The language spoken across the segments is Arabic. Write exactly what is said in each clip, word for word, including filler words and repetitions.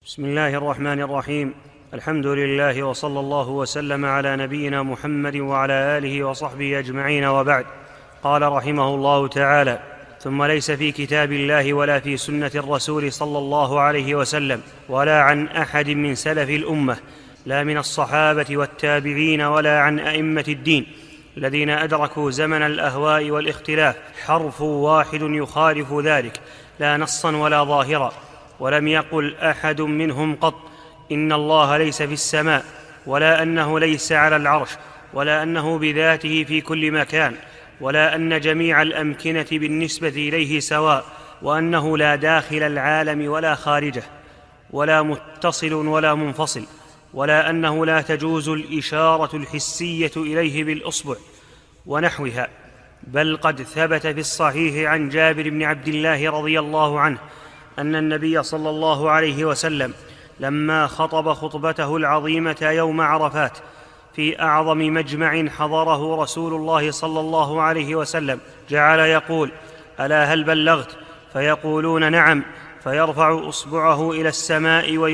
بسم الله الرحمن الرحيم. الحمد لله وصلى الله وسلم على نبينا محمد وعلى آله وصحبه أجمعين، وبعد. قال رحمه الله تعالى: ثم ليس في كتاب الله ولا في سنة الرسول صلى الله عليه وسلم ولا عن أحد من سلف الأمة، لا من الصحابة والتابعين ولا عن أئمة الدين الذين أدركوا زمن الأهواء والاختلاف، حرف واحد يخالف ذلك، لا نصا ولا ظاهرا. ولم يقل أحد منهم قط إن الله ليس في السماء، ولا أنه ليس على العرش، ولا أنه بذاته في كل مكان، ولا أن جميع الأمكنة بالنسبة إليه سواء، وأنه لا داخل العالم ولا خارجه، ولا متصل ولا منفصل، ولا أنه لا تجوز الإشارة الحسية إليه بالإصبع ونحوها. بل قد ثبت في الصحيح عن جابر بن عبد الله رضي الله عنه أن النبي صلى الله عليه وسلم لما خطب خطبته العظيمة يوم عرفات في أعظم مجمع حضره رسول الله صلى الله عليه وسلم جعل يقول: ألا هل بلغت؟ فيقولون: نعم. فيرفع إصبعه إلى السماء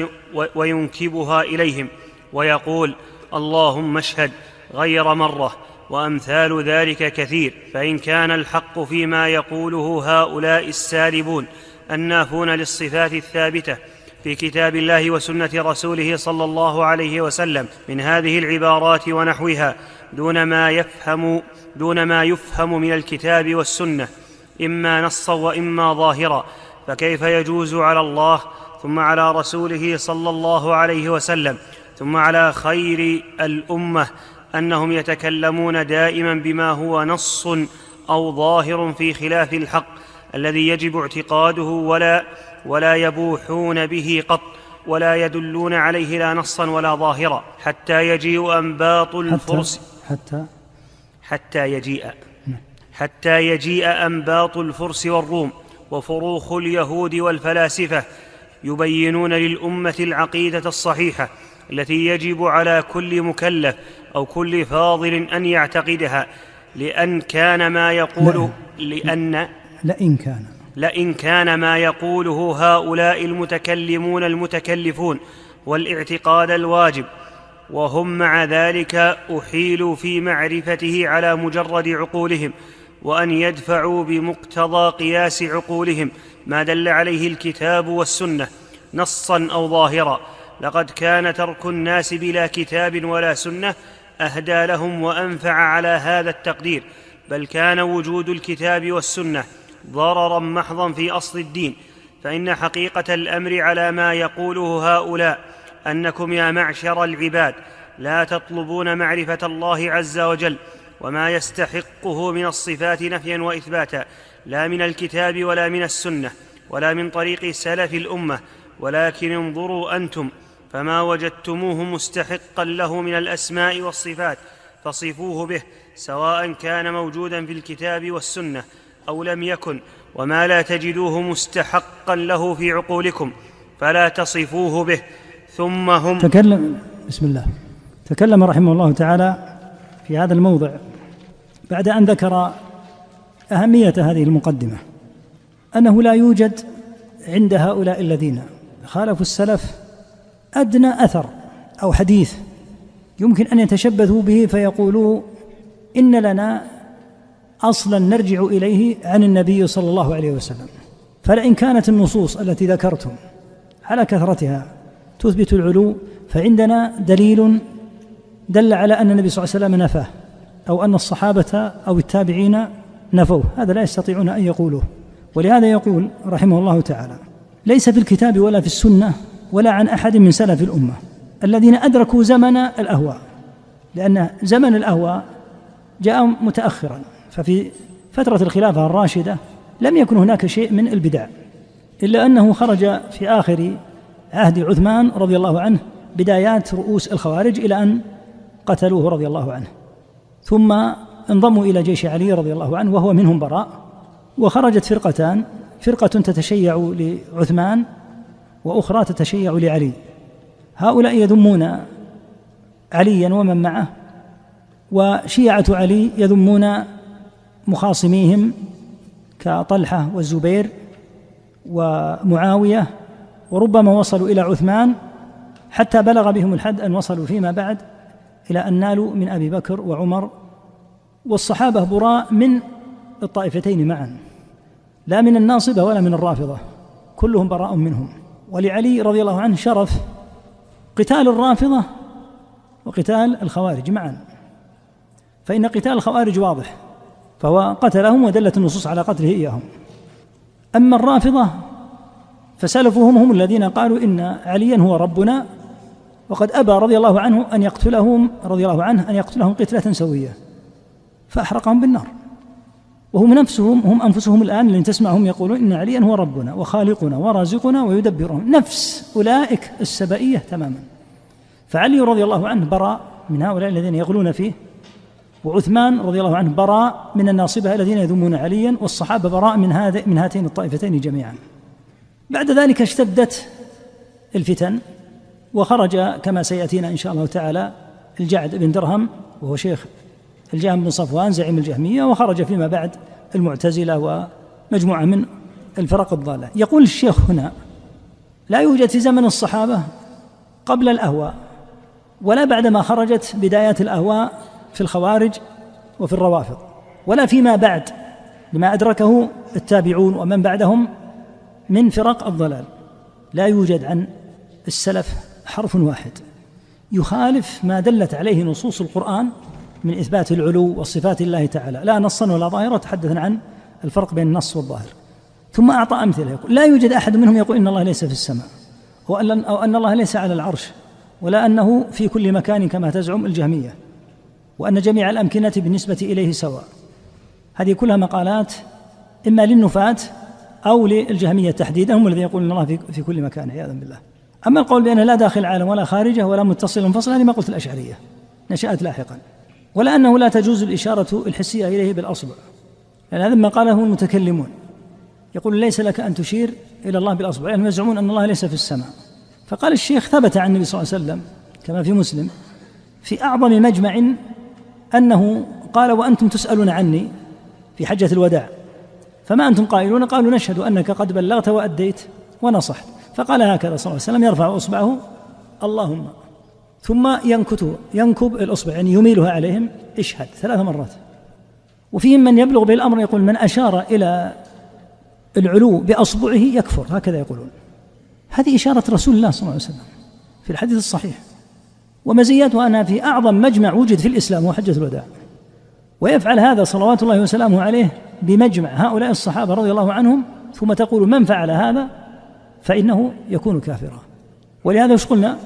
وينكبها إليهم ويقول: اللهم اشهد، غير مرة. وأمثال ذلك كثير. فإن كان الحق فيما يقوله هؤلاء السالبون النافون للصفات الثابتة في كتاب الله وسنة رسوله صلى الله عليه وسلم من هذه العبارات ونحوها دون ما يفهم دون ما يفهم من الكتاب والسنة، إما نصا وإما ظاهرا، فكيف يجوز على الله ثم على رسوله صلى الله عليه وسلم ثم على خير الأمة أنهم يتكلمون دائما بما هو نص أو ظاهر في خلاف الحق الذي يجب اعتقاده، ولا ولا يبوحون به قط، ولا يدلون عليه لا نصا ولا ظاهرا، حتى يجيء أنباط الفرس حتى حتى يجيء حتى يجيء أنباط الفرس والروم وفروخ اليهود والفلاسفة يبينون للأمة العقيدة الصحيحة التي يجب على كل مكلف أو كل فاضل أن يعتقدها، لأن كان ما يقول لأن لئن كان لئن كان ما يقوله هؤلاء المتكلمون المتكلفون والاعتقاد الواجب، وهم مع ذلك أحيلوا في معرفته على مجرد عقولهم، وأن يدفعوا بمقتضى قياس عقولهم ما دل عليه الكتاب والسنة نصا أو ظاهرا. لقد كان ترك الناس بلا كتاب ولا سنة أهدى لهم وأنفع على هذا التقدير، بل كان وجود الكتاب والسنة ضررا محضا في أصل الدين. فإن حقيقة الأمر على ما يقوله هؤلاء أنكم يا معشر العباد لا تطلبون معرفة الله عز وجل وما يستحقه من الصفات نفيا وإثباتا، لا من الكتاب ولا من السنة ولا من طريق سلف الأمة، ولكن انظروا أنتم فما وجدتموه مستحقا له من الأسماء والصفات فصفوه به، سواء كان موجودا في الكتاب والسنة أو لم يكن، وما لا تجدوه مستحقا له في عقولكم فلا تصفوه به. ثم هم تكلم بسم الله تكلم رحمه الله تعالى في هذا الموضع بعد أن ذكر أهمية هذه المقدمة، أنه لا يوجد عند هؤلاء الذين خالفوا السلف أدنى أثر أو حديث يمكن أن يتشبثوا به فيقولوا إن لنا أصلا نرجع إليه عن النبي صلى الله عليه وسلم. فلئن كانت النصوص التي ذكرتم على كثرتها تثبت العلو، فعندنا دليل دل على أن النبي صلى الله عليه وسلم نفاه، أو أن الصحابة أو التابعين نفوه، هذا لا يستطيعون أن يقولوه. ولهذا يقول رحمه الله تعالى: ليس في الكتاب ولا في السنة ولا عن أحد من سلف الأمة الذين أدركوا زمن الأهواء، لأن زمن الأهواء جاء متأخرا، ففي فترة الخلافة الراشدة لم يكن هناك شيء من البدع، إلا أنه خرج في آخر عهد عثمان رضي الله عنه بدايات رؤوس الخوارج إلى أن قتلوه رضي الله عنه، ثم انضموا إلى جيش علي رضي الله عنه وهو منهم براء، وخرجت فرقتان: فرقة تتشيع لعثمان وأخرى تتشيع لعلي. هؤلاء يذمون عليا ومن معه، وشيعة علي يذمون مخاصميهم كطلحة والزبير ومعاوية وربما وصلوا إلى عثمان، حتى بلغ بهم الحد أن وصلوا فيما بعد إلى أن نالوا من أبي بكر وعمر. والصحابة براء من الطائفتين معا، لا من الناصبة ولا من الرافضة، كلهم براء منهم. ولعلي رضي الله عنه شرف قتال الرافضة وقتال الخوارج معا، فإن قتال الخوارج واضح، فهو قتلهم ودلت النصوص على قتله إياهم. أما الرافضة فسلفهم هم الذين قالوا إن عليا هو ربنا، وقد أبى رضي الله عنه أن يقتلهم رضي الله عنه أن يقتلهم قتلة سوية، فأحرقهم بالنار. وهم نفسهم هم أنفسهم الآن اللي تسمعهم يقولون إن عليا هو ربنا وخالقنا ورازقنا ويدبرهم، نفس أولئك السبائية تماما. فعلي رضي الله عنه براء من هؤلاء الذين يغلون فيه، وعثمان رضي الله عنه براء من الناصبة الذين يذمون عليا، والصحابة براء من هذه من هاتين الطائفتين جميعا. بعد ذلك اشتدت الفتن، وخرج كما سيأتينا إن شاء الله تعالى الجعد بن درهم وهو شيخ الجهم بن صفوان زعيم الجهمية، وخرج فيما بعد المعتزلة ومجموعة من الفرق الضالة. يقول الشيخ هنا: لا يوجد في زمن الصحابة قبل الأهواء ولا بعدما خرجت بدايات الأهواء في الخوارج وفي الروافض، ولا فيما بعد لما أدركه التابعون ومن بعدهم من فرق الضلال، لا يوجد عن السلف حرف واحد يخالف ما دلت عليه نصوص القرآن من إثبات العلو وصفات الله تعالى، لا نصا ولا ظاهرا، تحدثنا عن الفرق بين النص والظاهر. ثم أعطى أمثلة، يقول: لا يوجد أحد منهم يقول إن الله ليس في السماء، أو أن الله ليس على العرش، ولا أنه في كل مكان كما تزعم الجهمية، وأن جميع الأمكنة بالنسبة إليه سواء. هذه كلها مقالات إما للنفاة أو للجهمية تحديدا، هم الذين يقولون الله في, في كل مكان عياذا بالله. أما القول بأنه لا داخل العالم ولا خارجه ولا متصل منفصل، هذه ما قلت الأشعرية نشأت لاحقا. ولا أنه لا تجوز الإشارة الحسية إليه بالأصبع، لأن هذا ما قاله المتكلمون، يقول ليس لك أن تشير إلى الله بالأصبع، يعني يزعمون أن الله ليس في السماء. فقال الشيخ: ثبت عن النبي صلى الله عليه وسلم كما في مسلم في أعظم مجمع أنه قال: وأنتم تسألون عني في حجة الوداع، فما أنتم قائلون؟ قالوا: نشهد أنك قد بلغت وأديت ونصحت. فقال هكذا صلى الله عليه وسلم، يرفع أصبعه اللهم، ثم ينكت ينكب الأصبع يعني يميلها عليهم، اشهد ثلاث مرات. وفيهم من يبلغ به الأمر يقول: من أشار إلى العلو بأصبعه يكفر، هكذا يقولون. هذه إشارة رسول الله صلى الله عليه وسلم في الحديث الصحيح. ومزيتها أنها في أعظم مجمع وجد في الإسلام هو حجة الوداع، ويفعل هذا صلوات الله وسلامه عليه بمجمع هؤلاء الصحابة رضي الله عنهم، ثم تقول من فعل هذا فإنه يكون كافرا. ولهذا وش قلنا؟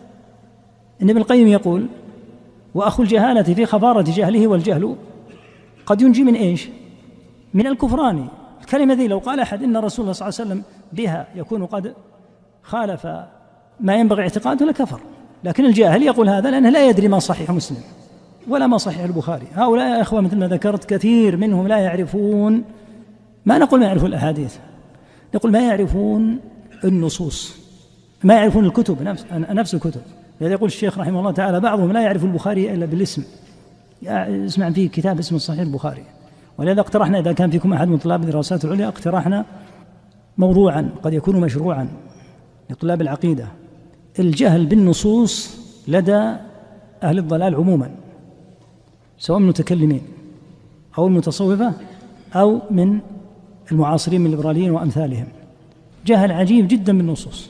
إن ابن القيم يقول: وأخو الجهالة في خفارة جهله، والجهل قد ينجي من إيش؟ من الكفران. الكلمة ذي لو قال أحد إن رسول الله صلى الله عليه وسلم بها يكون قد خالف ما ينبغي اعتقاده لكفر، لكن الجاهل يقول هذا لأنه لا يدري ما صحيح مسلم ولا ما صحيح البخاري. هؤلاء يا أخوة مثل ما ذكرت كثير منهم لا يعرفون، ما نقول ما يعرفون الأحاديث، نقول ما يعرفون النصوص، ما يعرفون الكتب نفس, نفس الكتب. لذا يقول الشيخ رحمه الله تعالى: بعضهم لا يعرف البخاري إلا بالاسم، اسمع فيه كتاب اسمه صحيح البخاري. ولذا اقترحنا إذا كان فيكم أحد من طلاب الدراسات العليا، اقترحنا موضوعا قد يكون مشروعا لطلاب العقيدة: الجهل بالنصوص لدى أهل الضلال عموما، سواء من المتكلمين أو المتصوفة أو من المعاصرين من الليبراليين وأمثالهم، جهل عجيب جدا بالنصوص.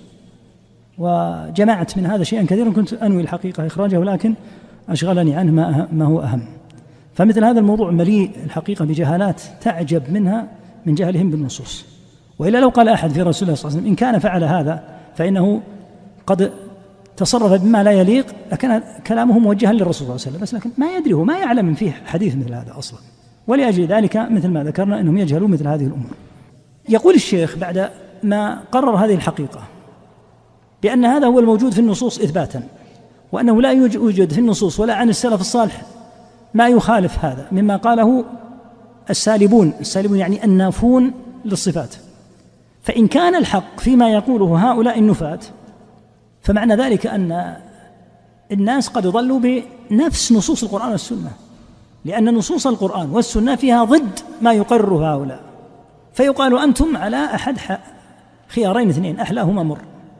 وجمعت من هذا شيئا كثيرا كنت أنوي الحقيقة إخراجه، ولكن أشغلني عنه ما, ما هو أهم. فمثل هذا الموضوع مليء الحقيقة بجهالات تعجب منها من جهلهم بالنصوص. وإلا لو قال أحد في رسول الله صلى الله عليه وسلم إن كان فعل هذا فإنه قد تصرف بما لا يليق، لكن كلامه موجها للرسول صلى الله عليه وسلم، بس لكن ما يدري، هو ما يعلم فيه حديث مثل هذا أصلا. ولأجل ذلك مثل ما ذكرنا أنهم يجهلون مثل هذه الأمور. يقول الشيخ بعد ما قرر هذه الحقيقة بأن هذا هو الموجود في النصوص إثباتا، وأنه لا يوجد في النصوص ولا عن السلف الصالح ما يخالف هذا مما قاله السالبون، السالبون يعني النافون للصفات. فإن كان الحق فيما يقوله هؤلاء النفاة، فمعنى ذلك أن الناس قد ضلوا بنفس نصوص القرآن والسنة، لأن نصوص القرآن والسنة فيها ضد ما يقرره هؤلاء. فيقال أنتم على أحد خيارين اثنين أحلاهما مر: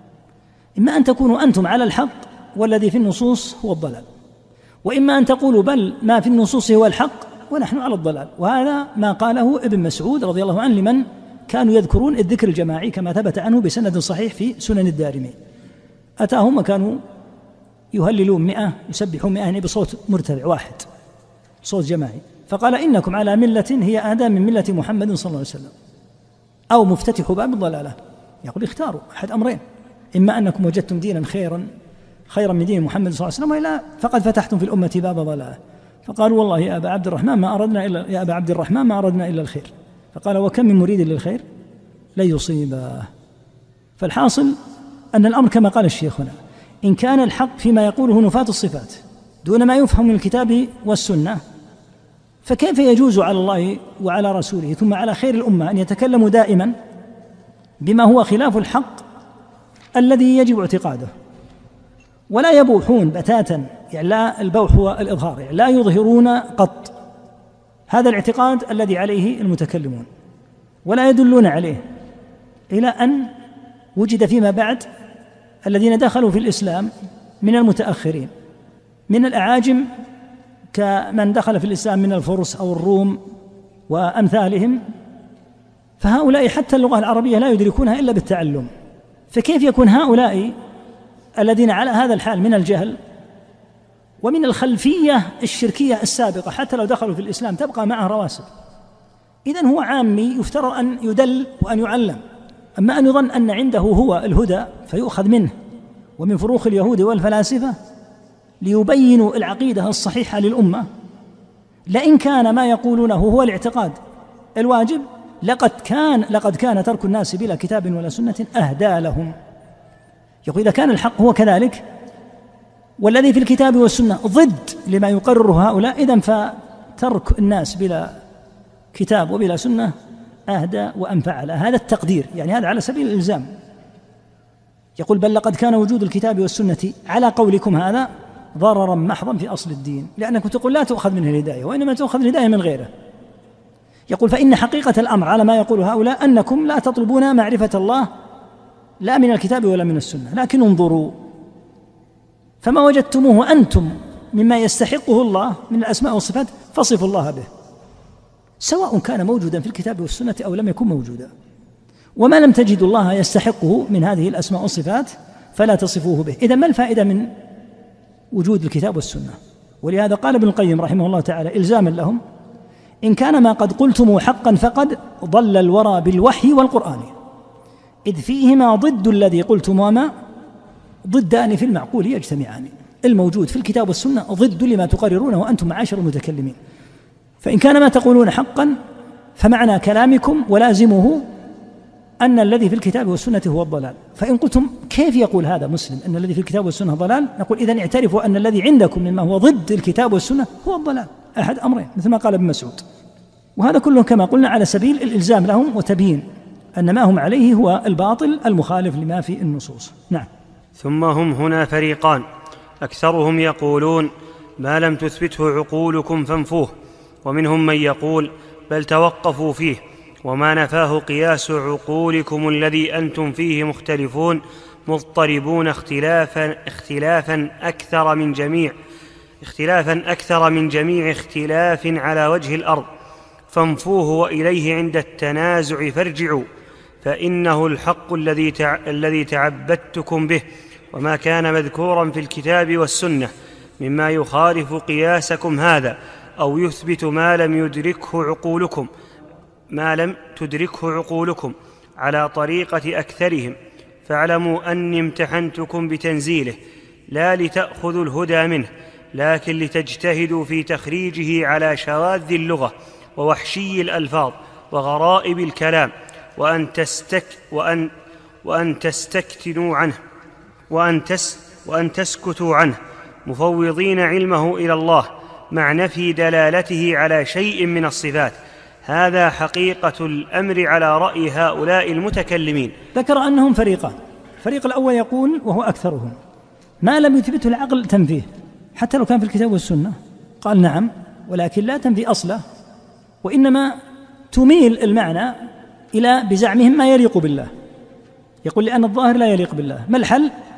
إما أن تكونوا أنتم على الحق والذي في النصوص هو الضلال، وإما أن تقولوا بل ما في النصوص هو الحق ونحن على الضلال. وهذا ما قاله ابن مسعود رضي الله عنه لمن كانوا يذكرون الذكر الجماعي كما ثبت عنه بسند صحيح في سنن الدارمي. أتاهم وكانوا يهللون مئة يسبحون مئة يعني بصوت مرتفع واحد، صوت جماعي، فقال إنكم على ملة هي أهدى من ملة محمد صلى الله عليه وسلم أو مفتتح باب الضلالة. يقول اختاروا أحد أمرين، إما أنكم وجدتم دينا خيرا خيرا من دين محمد صلى الله عليه وسلم، وإلا فقد فتحتم في الأمة باب ضلالة. فقالوا والله يا أبا عبد الرحمن ما أردنا إلا يا أبا عبد الرحمن ما أردنا إلا الخير. فقال وكم من مريد للخير لا يصيبه. فالحاصل أن الأمر كما قال الشيخ هنا، إن كان الحق فيما يقوله نفاة الصفات دون ما يفهم من الكتاب والسنة، فكيف يجوز على الله وعلى رسوله ثم على خير الأمة أن يتكلموا دائما بما هو خلاف الحق الذي يجب اعتقاده، ولا يبوحون بتاتا، يعني لا البوح هو الإظهار، يعني لا يظهرون قط هذا الاعتقاد الذي عليه المتكلمون، ولا يدلون عليه، إلى أن وجد فيما بعد الذين دخلوا في الإسلام من المتأخرين من الأعاجم كمن دخل في الإسلام من الفرس أو الروم وأمثالهم، فهؤلاء حتى اللغة العربية لا يدركونها إلا بالتعلم. فكيف يكون هؤلاء الذين على هذا الحال من الجهل ومن الخلفية الشركية السابقة حتى لو دخلوا في الإسلام تبقى معه رواسب؟ إذن هو عامي يفترض أن يدل وأن يعلم، أما أن يظن أن عنده هو الهدى فيؤخذ منه ومن فروخ اليهود والفلاسفة ليبينوا العقيدة الصحيحة للأمة، لئن كان ما يقولونه هو الاعتقاد الواجب لقد كان لقد كان ترك الناس بلا كتاب ولا سنة أهدى لهم. يقول إذا كان الحق هو كذلك والذي في الكتاب والسنة ضد لما يقرره هؤلاء، إذن فترك الناس بلا كتاب وبلا سنة أهدى وأنفع. هذا التقدير، يعني هذا على سبيل الإلزام. يقول بل لقد كان وجود الكتاب والسنة على قولكم هذا ضررا محضا في أصل الدين، لأنكم تقول لا تؤخذ منه الهداية وإنما تؤخذ الهداية من غيره. يقول فإن حقيقة الأمر على ما يقول هؤلاء أنكم لا تطلبون معرفة الله لا من الكتاب ولا من السنة، لكن انظروا فما وجدتموه أنتم مما يستحقه الله من الأسماء والصفات فصفوا الله به، سواء كان موجودا في الكتاب والسنة أو لم يكن موجودا. وما لم تجد الله يستحقه من هذه الأسماء والصفات فلا تصفوه به. إذا ما الفائدة من وجود الكتاب والسنة؟ ولهذا قال ابن القيم رحمه الله تعالى إلزاما لهم إن كان ما قد قلتم حقا فقد ضل الورى بالوحي والقرآن، إذ فيهما ضد الذي قلتم وما ضدان في المعقول يجتمعان. الموجود في الكتاب والسنة ضد لما تقررونه وأنتم معاشر المتكلمين. فإن كان ما تقولون حقا فمعنى كلامكم ولازمه أن الذي في الكتاب والسنة هو الضلال. فإن قلتم كيف يقول هذا مسلم أن الذي في الكتاب والسنة ضلال، نقول إذن اعترفوا أن الذي عندكم مما هو ضد الكتاب والسنة هو الضلال، أحد أمرين مثل ما قال ابن مسعود. وهذا كله كما قلنا على سبيل الإلزام لهم وتبيين أن ما هم عليه هو الباطل المخالف لما في النصوص. نعم. ثم هم هنا فريقان، أكثرهم يقولون ما لم تثبته عقولكم فانفوه، ومنهم من يقول بل توقفوا فيه، وما نفاه قياس عقولكم الذي أنتم فيه مختلفون مضطربون اختلافا اختلافا أكثر من جميع اختلافا أكثر من جميع اختلاف على وجه الأرض، فانفوه وإليه عند التنازع فارجعوا، فإنه الحق الذي تع... الذي تعبدتكم به، وما كان مذكورا في الكتاب والسنة مما يخالف قياسكم هذا أو يثبت ما لم يدركه عقولكم ما لم تدركه عقولكم على طريقة أكثرهم، فاعلموا أني امتحنتكم بتنزيله لا لتأخذوا الهدى منه، لكن لتجتهدوا في تخريجه على شواذ اللغة ووحشي الألفاظ وغرائب الكلام، وأن, تستك وأن, وأن تستكتنوا عنه وأن, تس وأن تسكتوا عنه مفوضين علمه إلى الله مع نفي دلالته على شيء من الصفات. هذا حقيقة الأمر على رأي هؤلاء المتكلمين. ذكر أنهم فريقان. الفريق الأول يقول وهو أكثرهم ما لم يثبته العقل تنفيه حتى لو كان في الكتاب والسنة، قال نعم ولكن لا تنفي أصله، وإنما تميل المعنى إلى بزعمهم ما يليق بالله. يقول لأن الظاهر لا يليق بالله. ما الحل؟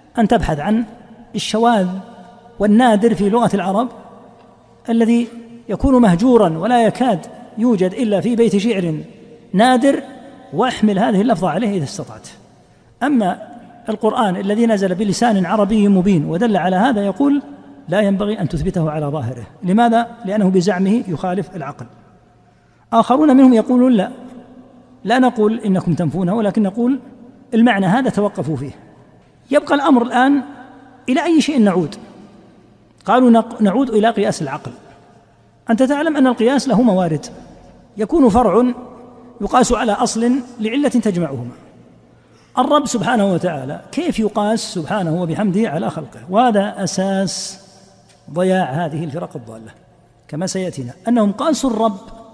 أن تبحث عن الشواذ والنادر في لغة العرب الذي يكون مهجورا ولا يكاد يوجد إلا في بيت شعر نادر، واحمل هذه اللفظة عليه إذا استطعت. أما القرآن الذي نزل بلسان عربي مبين ودل على هذا يقول لا ينبغي أن تثبته على ظاهره. لماذا؟ لأنه بزعمه يخالف العقل. آخرون منهم يقولون لا لا نقول إنكم تنفونه، ولكن نقول المعنى هذا توقفوا فيه. يبقى الأمر الآن إلى أي شيء نعود؟ قالوا نعود إلى قياس العقل. أنت تعلم أن القياس له موارد، يكون فرع يقاس على أصل لعلة تجمعهما. الرب سبحانه وتعالى كيف يقاس سبحانه وبحمده على خلقه؟ وهذا أساس ضياع هذه الفرق الضالة كما سيأتينا، أنهم قاسوا الرب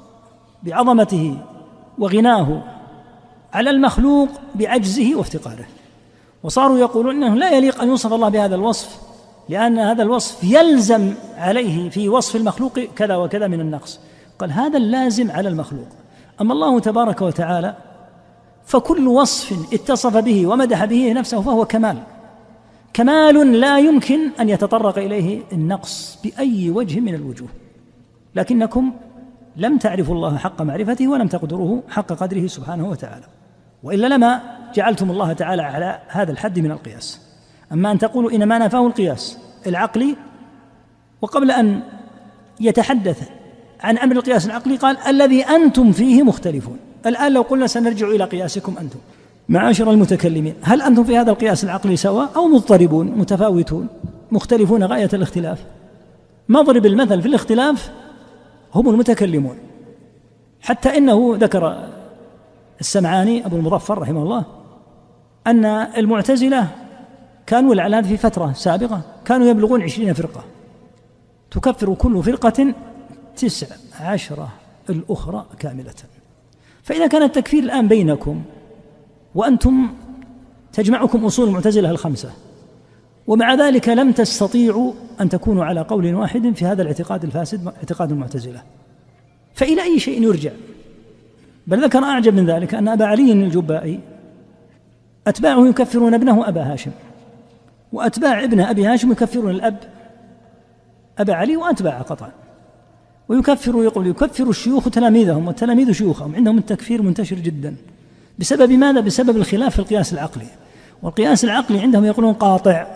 بعظمته وغناه على المخلوق بعجزه وافتقاره، وصاروا يقولون إنه لا يليق أن يوصف الله بهذا الوصف لأن هذا الوصف يلزم عليه في وصف المخلوق كذا وكذا من النقص. قال هذا اللازم على المخلوق، أما الله تبارك وتعالى فكل وصف اتصف به ومدح به نفسه فهو كمال، كمال لا يمكن أن يتطرق إليه النقص بأي وجه من الوجوه. لكنكم لم تعرفوا الله حق معرفته ولم تقدروه حق قدره سبحانه وتعالى، وإلا لما جعلتم الله تعالى على هذا الحد من القياس. أما أن تقولوا إنما نفاه القياس العقلي، وقبل أن يتحدث عن أمر القياس العقلي قال الذي أنتم فيه مختلفون. الآن لو قلنا سنرجع إلى قياسكم أنتم معاشر المتكلمين، هل أنتم في هذا القياس العقلي سواء أو مضطربون متفاوتون مختلفون غاية الاختلاف؟ مضرب المثل في الاختلاف هم المتكلمون. حتى إنه ذكر السمعاني أبو المظفر رحمه الله أن المعتزلة كانوا العلان في فترة سابقة كانوا يبلغون عشرين فرقة، تكفر كل فرقة تسع عشرة الأخرى كاملة. فإذا كان التكفير الآن بينكم وأنتم تجمعكم أصول المعتزلة الخمسة، ومع ذلك لم تستطيعوا أن تكونوا على قول واحد في هذا الاعتقاد الفاسد اعتقاد المعتزلة، فإلى أي شيء يرجع؟ بل ذكر أعجب من ذلك أن أبا علي الجبائي أتباعه يكفرون ابنه أبا هاشم، وأتباع ابن أبي هاشم يكفرون الأب أبا علي وأتباع قطعا، ويكفر يقول يكفر الشيوخ تلاميذهم والتلاميذ شيوخهم. عندهم التكفير منتشر جدا. بسبب ماذا؟ بسبب الخلاف في القياس العقلي. والقياس العقلي عندهم يقولون قاطع،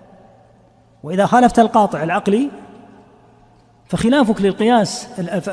وإذا خالفت القاطع العقلي فخلافك للقياس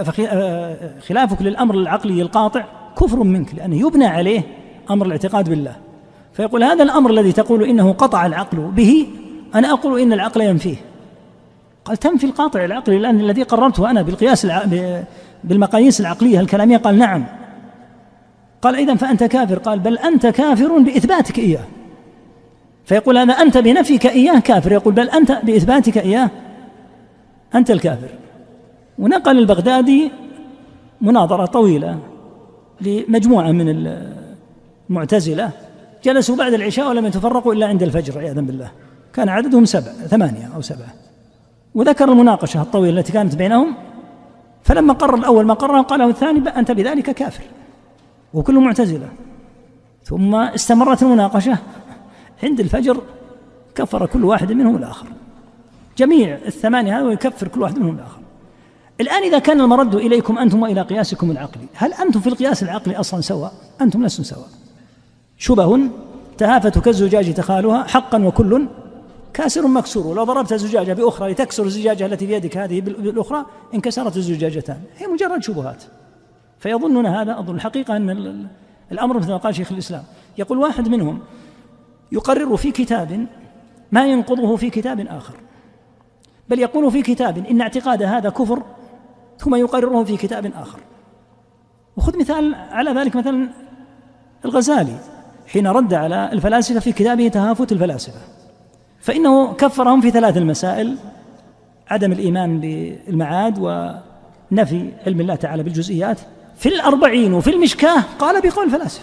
خلافك للأمر العقلي القاطع كفر منك، لأنه يبنى عليه أمر الاعتقاد بالله. فيقول هذا الأمر الذي تقول إنه قطع العقل به أنا أقول إن العقل ينفيه. قال تنفي القاطع العقلي لأن الذي قررته أنا بالقياس الع... بالمقاييس العقلية الكلامية. قال نعم. قال إذن فأنت كافر. قال بل أنت كافر بإثباتك إياه. فيقول هذا أنت بنفيك إياه كافر، يقول بل أنت بإثباتك إياه أنت الكافر. ونقل البغدادي مناظرة طويلة لمجموعة من المعتزلة جلسوا بعد العشاء ولم يتفرقوا إلا عند الفجر عياذا بالله، كان عددهم سبع ثمانية أو سبعة، وذكر المناقشة الطويلة التي كانت بينهم. فلما قرر الأول ما قرر قاله الثاني أنت بذلك كافر، وكل معتزلة. ثم استمرت المناقشة عند الفجر كفر كل واحد منهم الآخر، جميع الثمانية هذا يكفر كل واحد منهم الآخر. الآن إذا كان المرد إليكم أنتم وإلى قياسكم العقلي، هل أنتم في القياس العقلي أصلا سواء؟ أنتم لستم سواء. شبه تهافت كالزجاج تخالها حقا وكل كاسر مكسور. ولو ضربت الزجاجة بأخرى لتكسر الزجاجة التي بيدك هذه بالأخرى انكسرت الزجاجتان. هي مجرد شبهات فيظنون هذا. أظن الحقيقة أن الأمر مثل ما قال شيخ الإسلام، يقول واحد منهم يقرر في كتاب ما ينقضه في كتاب آخر، بل يقول في كتاب إن اعتقاد هذا كفر ثم يقرره في كتاب آخر. وخذ مثال على ذلك مثلا الغزالي حين رد على الفلاسفة في كتابه تهافت الفلاسفة، فإنه كفرهم في ثلاث المسائل: عدم الإيمان بالمعاد ونفي علم الله تعالى بالجزئيات. في الأربعين وفي المشكاة قال بقول الفلاسفة،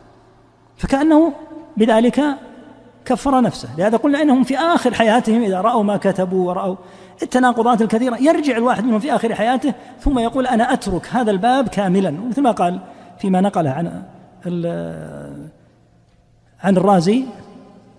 فكأنه بذلك كفر نفسه. لهذا قلنا إنهم في آخر حياتهم إذا رأوا ما كتبوا ورأوا التناقضات الكثيرة يرجع الواحد منهم في آخر حياته ثم يقول أنا أترك هذا الباب كاملا، مثل ما قال فيما نقله عن عن الرازي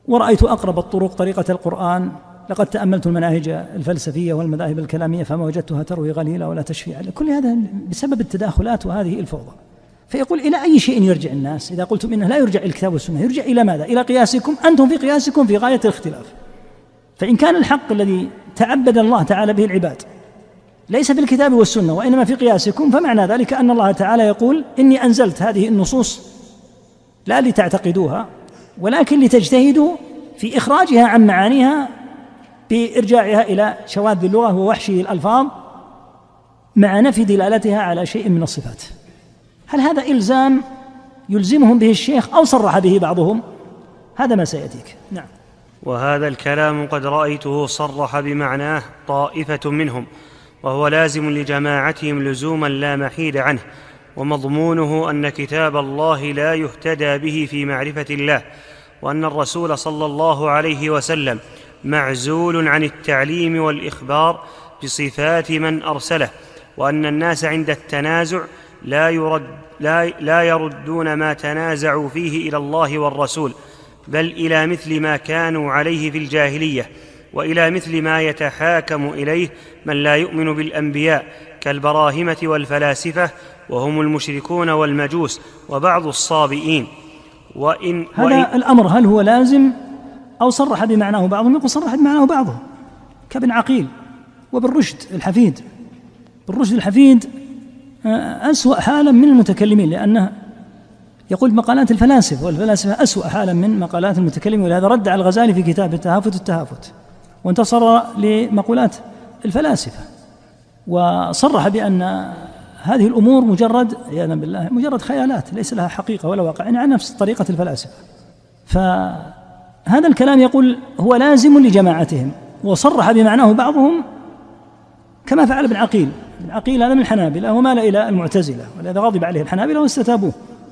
ورأيت أقرب الطرق طريقة القرآن، لقد تأملت المناهج الفلسفية والمذاهب الكلامية فما وجدتها تروي غليلة ولا تشفي عليه. كل هذا بسبب التداخلات وهذه الفوضى. فيقول إلى أي شيء يرجع الناس؟ إذا قلتم إنه لا يرجع إلى الكتاب والسنة، يرجع إلى ماذا؟ إلى قياسكم. أنتم في قياسكم في غاية الاختلاف. فإن كان الحق الذي تعبد الله تعالى به العباد ليس في الكتاب والسنة وإنما في قياسكم، فمعنى ذلك أن الله تعالى يقول إني أنزلت هذه النصوص لا لتعتقدوها ولكن لتجتهدوا في إخراجها عن معانيها بإرجاعها إلى شواذ اللغة ووحشي الألفاظ مع نفي دلالتها على شيء من الصفات. هل هذا إلزام يلزمهم به الشيخ أو صرح به بعضهم؟ هذا ما سيأتيك. نعم. وهذا الكلام قد رأيته صرح بمعناه طائفة منهم، وهو لازم لجماعتهم لزوما لا محيد عنه، ومضمونه أن كتاب الله لا يهتدى به في معرفة الله، وأن الرسول صلى الله عليه وسلم معزول عن التعليم والإخبار بصفات من أرسله، وأن الناس عند التنازع لا, يرد لا, لا يردون ما تنازعوا فيه إلى الله والرسول، بل إلى مثل ما كانوا عليه في الجاهلية، وإلى مثل ما يتحاكم إليه من لا يؤمن بالأنبياء كالبراهمة والفلاسفة، وهم المشركون والمجوس وبعض الصابئين. وإن هذا وإن الأمر هل هو لازم أو صرح بمعناه بعضهم؟ يقول صرح بمعناه بعضهم كابن عقيل وبالرشد الحفيد. بالرشد الحفيد أسوأ حالا من المتكلمين، لأنه يقول مقالات الفلاسفة، والفلاسفة أسوأ حالا من مقالات المتكلمين، ولهذا رد على الغزالي في كتاب التهافت التهافت وانتصر لمقولات الفلاسفة، وصرح بأن هذه الأمور مجرد عياذا بالله مجرد خيالات ليس لها حقيقة ولا واقع، يعني عن نفس طريقة الفلاسفة. فهذا الكلام يقول هو لازم لجماعتهم، وصرح بمعناه بعضهم كما فعل ابن عقيل. ابن عقيل هذا من الحنابلة ومال إلى المعتزلة، ولهذا غضب عليه الحنابلة واستتابوه.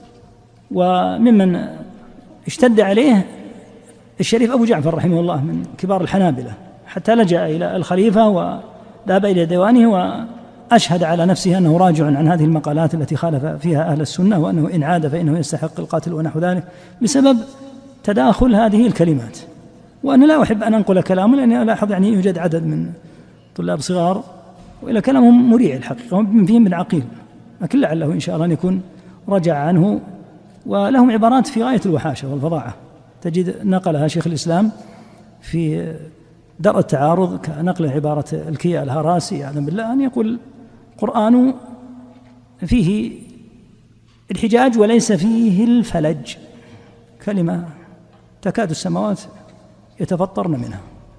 وممن اشتد عليه الشريف أبو جعفر رحمه الله من كبار الحنابلة، حتى لجأ إلى الخليفة وذهب إلى ديوانه وأشهد على نفسه أنه راجع عن هذه المقالات التي خالف فيها أهل السنة، وأنه إن عاد فإنه يستحق القتل ونحو ذلك بسبب تداخل هذه الكلمات. وأنا لا أحب أن أنقل كلامه، لأني ألاحظ يعني يوجد عدد من طلاب صغار وإلى كلامهم مريع الحقيقة، هم فيهم من عقيل، لكن لعله إن شاء الله أن يكون رجع عنه. ولهم عبارات في غاية الوحاشة والفظاعة، تجد نقلها شيخ الإسلام في درء التعارض كنقل عبارة الكياء الهراسي أعلم بالله، أن يقول القرآن فيه الحجاج وليس فيه الفلج، كلمة تكاد السماوات يتفطرن منها.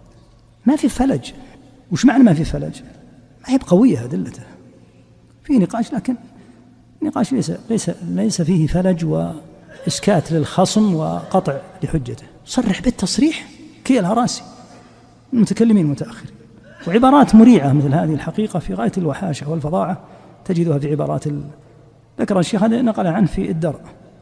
ما في فلج، وش معنى ما في فلج؟ ما هي بقوية أدلته، في نقاش، لكن نقاش ليس ليس ليس فيه فلج وإسكات للخصم وقطع لحجته. صرح بالتصريح كي الهراسي المتكلمين المتأخرين، وعبارات مريعة مثل هذه الحقيقة في غاية الوحاشة والفظاعة تجدها في عبارات ال... ذكر الشيخ هذا نقل عنه في الدرء،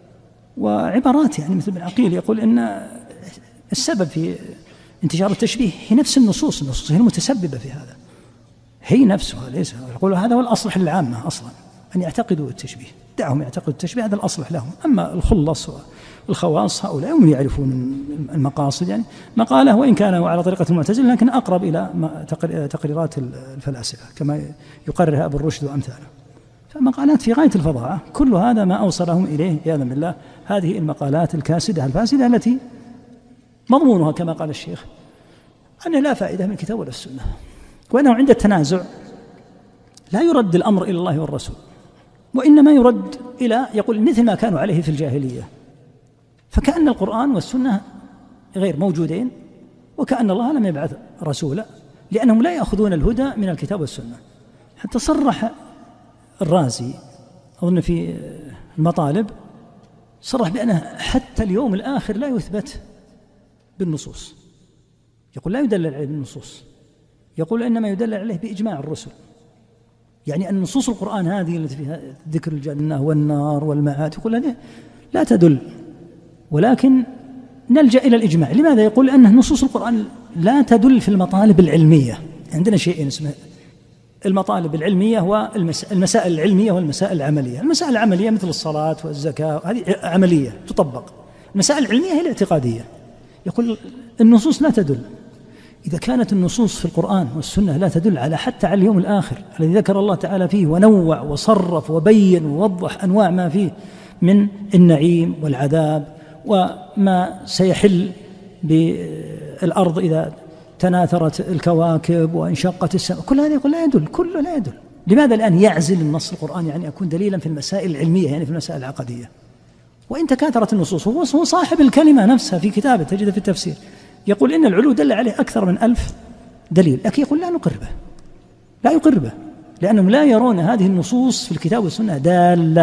وعبارات يعني مثل ابن عقيل يقول إن السبب في انتشار التشبيه هي نفس النصوص، النصوص هي المتسببة في هذا، هي نفسها، ليس يقول هذا هو الأصلح للعامة أصلا أن يعتقدوا التشبيه، دعهم يعتقدوا التشبيه، هذا الأصلح لهم. أما الخلص والخواص هؤلاء هم يعرفون المقاصد، يعني مقاله وإن كان على طريقة المعتزلة لكن أقرب إلى تقريرات الفلاسفة كما يقررها أبو الرشد وأمثاله. فمقالات في غاية الفظاعة، كل هذا ما أوصلهم إليه عياذا بالله هذه المقالات الكاسدة الفاسدة التي مضمونها كما قال الشيخ أن لا فائدة من الكتاب ولا السنة، وأنه عند التنازع لا يرد الأمر إلى الله والرسول، وإنما يرد إلى يقول مثل ما كانوا عليه في الجاهلية، فكأن القرآن والسنة غير موجودين، وكأن الله لم يبعث رسولا، لأنهم لا يأخذون الهدى من الكتاب والسنة. حتى صرح الرازي أظن في المطالب، صرح بأنه حتى اليوم الآخر لا يثبت بالنصوص، يقول لا يدلل عليه بالنصوص، يقول إنما يدلل عليه بإجماع الرسل، يعني أن نصوص القرآن هذه التي فيها ذكر الجنة والنار والمعاد يقول هذه لا تدل، ولكن نلجأ إلى الإجماع. لماذا؟ يقول أن نصوص القرآن لا تدل في المطالب العلمية. عندنا شيئين اسمه المطالب العلمية والمسائل العلمية والمسائل العملية. المسائل العملية مثل الصلاة والزكاة هذه عملية تطبق، المسائل العلمية هي الاعتقادية، يقول النصوص لا تدل. إذا كانت النصوص في القرآن والسنة لا تدل على حتى على اليوم الآخر الذي ذكر الله تعالى فيه ونوع وصرف وبين ووضح أنواع ما فيه من النعيم والعذاب وما سيحل بالأرض إذا تناثرت الكواكب وانشقت السماء، كل هذا يقول لا يدل، كله لا يدل. لماذا الآن يعزل النص القرآني يعني يكون دليلا في المسائل العلمية، يعني في المسائل العقدية؟ وإن تكاثرت النصوص، هو صاحب الكلمة نفسها في كتابه تجد في التفسير يقول إن العلو دل عليه أكثر من ألف دليل، لكن يقول لا نقر به، لا يقر به، لأنهم لا يرون هذه النصوص في الكتاب والسنة دالة،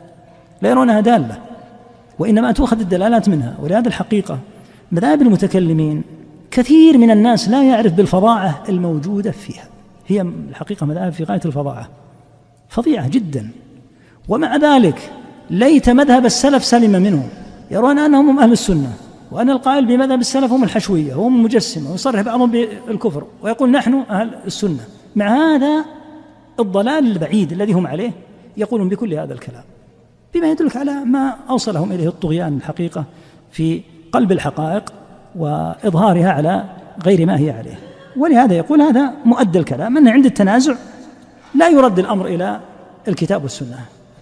لا يرونها دالة، وإنما تؤخذ الدلالات منها. ولهذا الحقيقة مذاهب المتكلمين كثير من الناس لا يعرف بالفظاعة الموجودة فيها، هي الحقيقة مذاهب في غاية الفظاعة، فظيعة جدا. ومع ذلك ليت مذهب السلف سلم منه، يرون أنهم هم أهل السنة، وأن القائل بمذهب السلف هم الحشوية وهم المجسمة، ويصرح بعضهم بالكفر ويقول نحن أهل السنة. مع هذا الضلال البعيد الذي هم عليه يقولون بكل هذا الكلام، بما يدلك على ما أوصلهم إليه الطغيان الحقيقة في قلب الحقائق وإظهارها على غير ما هي عليه. ولهذا يقول هذا مؤدى الكلام أن عند التنازع لا يرد الأمر إلى الكتاب والسنة،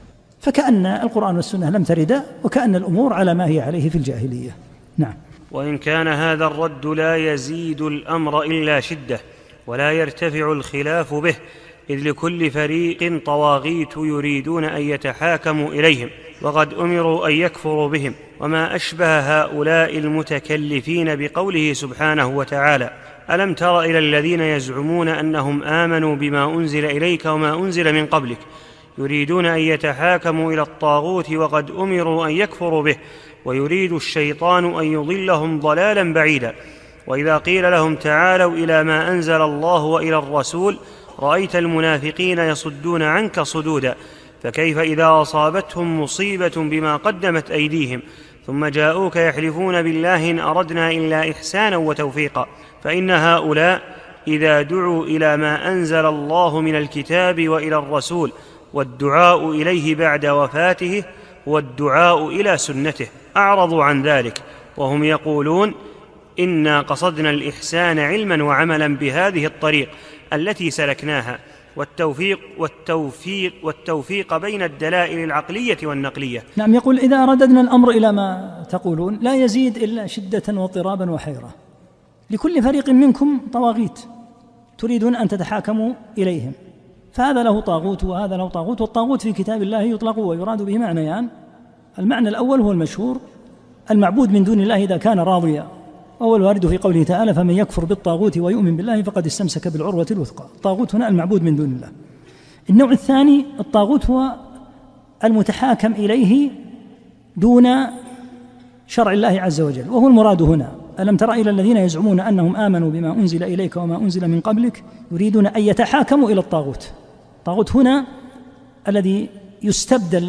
فكأن القرآن والسنة لم تردا، وكأن الأمور على ما هي عليه في الجاهلية. نعم. وإن كان هذا الرد لا يزيد الأمر إلا شدة ولا يرتفع الخلاف به، إذ لكل فريق طواغيت يريدون أن يتحاكموا إليهم، وقد أمروا أن يكفروا بهم. وما أشبه هؤلاء المتكلفين بقوله سبحانه وتعالى: ألم تر إلى الذين يزعمون أنهم آمنوا بما أنزل إليك وما أنزل من قبلك يريدون أن يتحاكموا إلى الطاغوت وقد أمروا أن يكفروا به، ويريد الشيطان أن يضلهم ضلالا بعيدا. وإذا قيل لهم تعالوا إلى ما أنزل الله وإلى الرسول رأيت المنافقين يصدون عنك صدودا، فكيف إذا أصابتهم مصيبة بما قدمت أيديهم ثم جاءوك يحلفون بالله إن أردنا إلا إحسانا وتوفيقا. فإن هؤلاء إذا دعوا إلى ما أنزل الله من الكتاب وإلى الرسول، والدعاء إليه بعد وفاته هو الدعاء إلى سنته، أعرضوا عن ذلك، وهم يقولون إنا قصدنا الإحسان علما وعملا بهذه الطريق التي سلكناها، والتوفيق والتوفيق والتوفيق بين الدلائل العقلية والنقلية. نعم. يقول إذا رددنا الأمر إلى ما تقولون لا يزيد إلا شدة واضطرابا وحيرة. لكل فريق منكم طواغيت تريدون أن تتحاكموا إليهم، فهذا له طاغوت وهذا له طاغوت، والطاغوت في كتاب الله يطلق ويراد به معنيان. المعنى الأول هو المشهور: المعبود من دون الله إذا كان راضيا، وهو الوارد في قوله تعالى: فمن يكفر بالطاغوت ويؤمن بالله فقد استمسك بالعروة الوثقى. الطاغوت هنا المعبود من دون الله. النوع الثاني الطاغوت هو المتحاكم إليه دون شرع الله عز وجل، وهو المراد هنا: ألم تر إلى الذين يزعمون أنهم آمنوا بما أنزل إليك وما أنزل من قبلك يريدون أن يتحاكموا إلى الطاغوت. الطاغوت هنا الذي يستبدل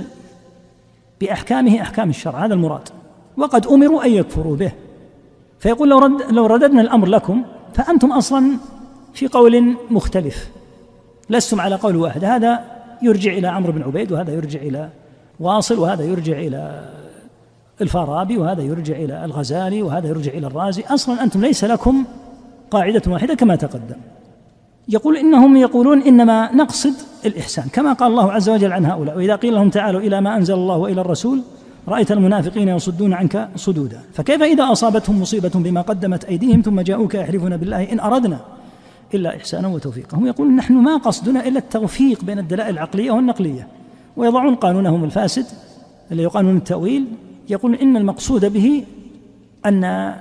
بأحكامه أحكام الشرع، هذا المراد، وقد أمروا أن يكفروا به. فيقول لو, رد لو رددنا الأمر لكم فأنتم أصلا في قول مختلف، لستم على قول واحد، هذا يرجع إلى عمرو بن عبيد، وهذا يرجع إلى واصل، وهذا يرجع إلى الفارابي، وهذا يرجع إلى الغزالي، وهذا يرجع إلى الرازي. أصلا أنتم ليس لكم قاعدة واحدة كما تقدم. يقول إنهم يقولون إنما نقصد الإحسان، كما قال الله عز وجل عن هؤلاء: وإذا قيل لهم تعالوا إلى ما أنزل الله وإلى الرسول رأيت المنافقين يصدون عنك صدودا، فكيف إذا أصابتهم مصيبة بما قدمت أيديهم ثم جاءوك يحلفون بالله إن أردنا إلا إحسانا وتوفيقا. هم يقولون نحن ما قصدنا إلا التوفيق بين الدلائل العقلية والنقلية، ويضعون قانونهم الفاسد اللي هو قانون التأويل. يقول إن المقصود به أن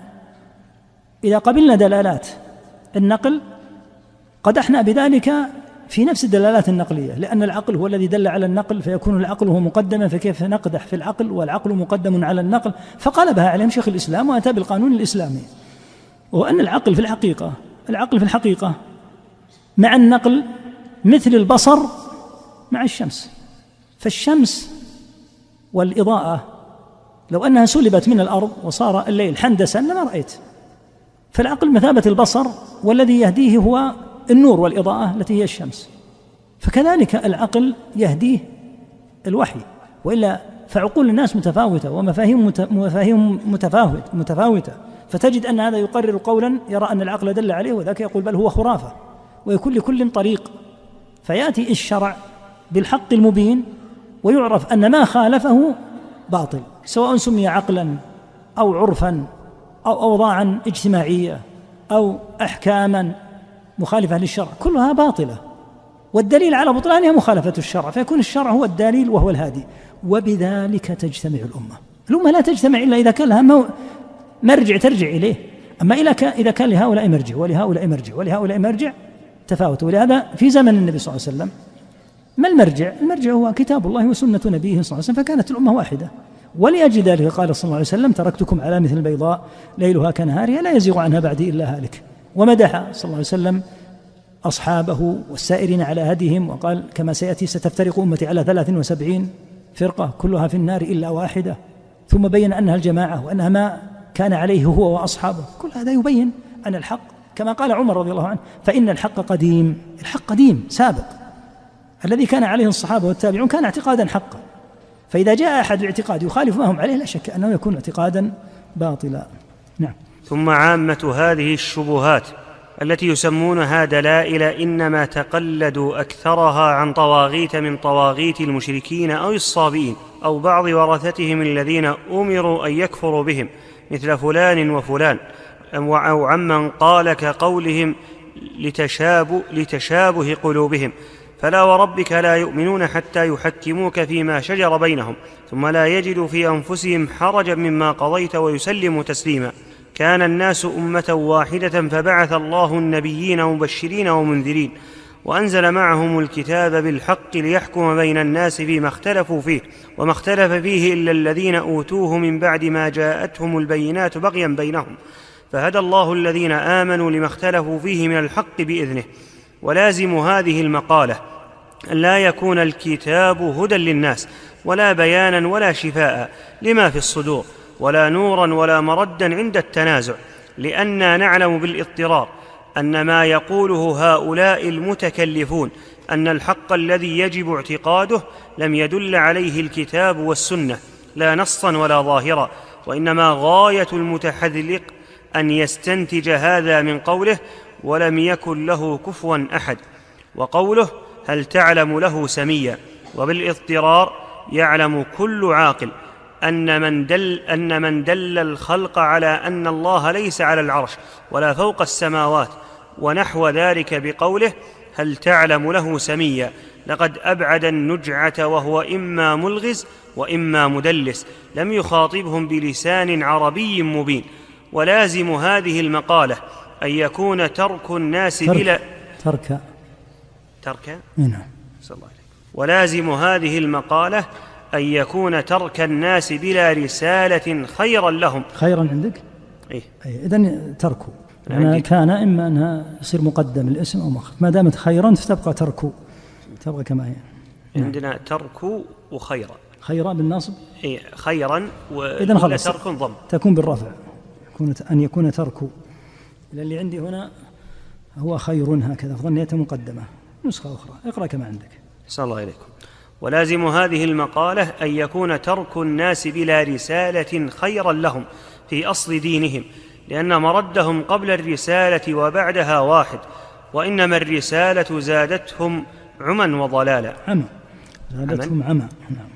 إذا قبلنا دلالات النقل قدحنا بذلك في نفس الدلالات النقلية، لأن العقل هو الذي دل على النقل، فيكون العقل هو مقدما، فكيف نقدح في العقل والعقل مقدم على النقل؟ فقلبها عليهم شيخ الإسلام وأتى بالقانون الإسلامي، وأن العقل في الحقيقة العقل في الحقيقة مع النقل مثل البصر مع الشمس. فالشمس والإضاءة لو أنها سلبت من الأرض وصار الليل حندسا لما رأيت. فالعقل مثابة البصر، والذي يهديه هو النور والإضاءة التي هي الشمس. فكذلك العقل يهديه الوحي، وإلا فعقول الناس متفاوتة ومفاهيم مفاهيم متفاوتة متفاوتة فتجد أن هذا يقرر قولا يرى أن العقل دل عليه، وذاك يقول بل هو خرافة، ويكون لكل طريق. فيأتي الشرع بالحق المبين ويعرف أن ما خالفه باطل، سواء سمي عقلا أو عرفا أو أوضاعا اجتماعية أو أحكاما مخالفة للشرع، كلها باطلة، والدليل على بطلانها مخالفة الشرع، فيكون الشرع هو الدليل وهو الهادي. وبذلك تجتمع الأمة. الأمة لا تجتمع إلا إذا كان لها مرجع ترجع إليه. أما إذا كان لهؤلاء مرجع ولهؤلاء مرجع ولهؤلاء مرجع تفاوت. ولهذا في زمن النبي صلى الله عليه وسلم ما المرجع؟ المرجع هو كتاب الله وسنة نبيه صلى الله عليه وسلم، فكانت الأمة واحدة. ولأجل ذلك قال صلى الله عليه وسلم تركتكم على مثل البيضاء ليلها كنهارها لا يزيغ عنها بعدي إلا هالك. ومدح صلى الله عليه وسلم أصحابه والسائرين على هديهم، وقال كما سيأتي ستفترق أمتي على ثلاث وسبعين فرقة كلها في النار إلا واحدة، ثم بين أنها الجماعة وأنها ما كان عليه هو وأصحابه. كل هذا يبين أن الحق كما قال عمر رضي الله عنه فإن الحق قديم. الحق قديم سابق، الذي كان عليه الصحابة والتابعون كان اعتقادا حقا، فإذا جاء أحد الاعتقاد يخالف ما هم عليه لا شك أنه يكون اعتقادا باطلا. نعم. ثم عامة هذه الشبهات التي يسمونها دلائل إنما تقلدوا أكثرها عن طواغيت من طواغيت المشركين أو الصابئين أو بعض ورثتهم الذين أمروا أن يكفروا بهم مثل فلان وفلان، أو عمن قال كقولهم لتشابه, لتشابه قلوبهم. فلا وربك لا يؤمنون حتى يحكموك فيما شجر بينهم ثم لا يجدوا في أنفسهم حرجا مما قضيت ويسلموا تسليما. كان الناس أمة واحدة فبعث الله النبيين مبشرين ومنذرين وأنزل معهم الكتاب بالحق ليحكم بين الناس فيما اختلفوا فيه وما اختلف فيه إلا الذين أوتوه من بعد ما جاءتهم البينات بغيا بينهم فهدى الله الذين آمنوا لما اختلفوا فيه من الحق بإذنه. ولازم هذه المقالة أن لا يكون الكتاب هدى للناس ولا بيانا ولا شفاء لما في الصدور ولا نورا ولا مردا عند التنازع، لأننا نعلم بالاضطرار أن ما يقوله هؤلاء المتكلفون أن الحق الذي يجب اعتقاده لم يدل عليه الكتاب والسنة لا نصا ولا ظاهرا، وإنما غاية المتحذلق أن يستنتج هذا من قوله ولم يكن له كفوا أحد، وقوله هل تعلم له سميا. وبالاضطرار يعلم كل عاقل أن من دل, أن من دل الخلق على أن الله ليس على العرش ولا فوق السماوات ونحو ذلك بقوله هل تعلم له سميا لقد أبعد النجعة وهو إما ملغز وإما مدلس لم يخاطبهم بلسان عربي مبين. ولازم هذه المقالة أن يكون ترك الناس ترك بلا ترك ترك نعم صلى الله عليه. ولازم هذه المقالة أن يكون ترك الناس بلا رسالة خيرا لهم. خيرا عندك؟ إيه؟ أي إذن تركوا يعني كان إما أنها يصير مقدم الاسم أو مؤخر، ما دامت خيرا فتبقى تركوا، تبقى كما هي. عندنا تركوا وخيرا. خيرا بالنصب؟ إيه خيرا إذن خلص ترك ضم تكون بالرفع أن يكون تركوا. اللي عندي هنا هو خير هكذا فظنيته مقدمة، نسخة أخرى اقرأ كما عندك. صلى الله عليكم. ولازم هذه المقالة أن يكون ترك الناس بلا رسالة خيرا لهم في أصل دينهم، لأن مردهم قبل الرسالة وبعدها واحد، وإنما الرسالة زادتهم عما وضلالا. عمى زادتهم عمى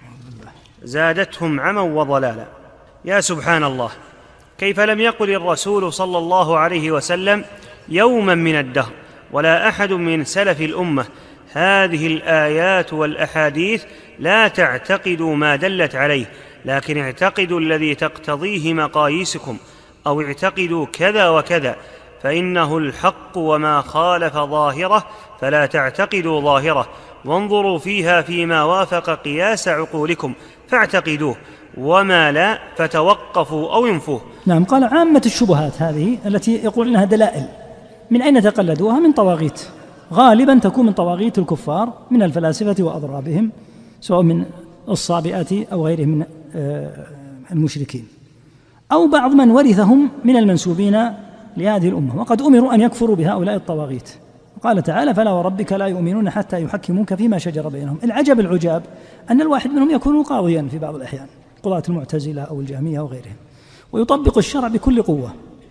زادتهم عما وضلالا. يا سبحان الله، كيف لم يقل الرسول صلى الله عليه وسلم يوما من الدهر ولا أحد من سلف الأمة هذه الآيات والأحاديث لا تعتقدوا ما دلت عليه، لكن اعتقدوا الذي تقتضيه مقاييسكم، أو اعتقدوا كذا وكذا فإنه الحق، وما خالف ظاهره فلا تعتقدوا ظاهره، وانظروا فيها فيما وافق قياس عقولكم فاعتقدوه، وما لا فتوقفوا أو ينفوه. نعم. قال عامة الشبهات هذه التي يقول إنها دلائل من أين تقلدوها؟ من طواغيت، غالبا تكون من طواغيت الكفار من الفلاسفة وأضرابهم، سواء من الصابئة أو غيرهم من المشركين، أو بعض من ورثهم من المنسوبين لهذه الأمة، وقد أمروا أن يكفروا بهؤلاء الطواغيت. قال تعالى فلا وربك لا يؤمنون حتى يحكموك فيما شجر بينهم. العجب العجاب أن الواحد منهم يكون قاضيا في بعض الأحيان، قضاة المعتزلة أو الجهمية أو غيرهم، ويطبق الشرع بكل قوة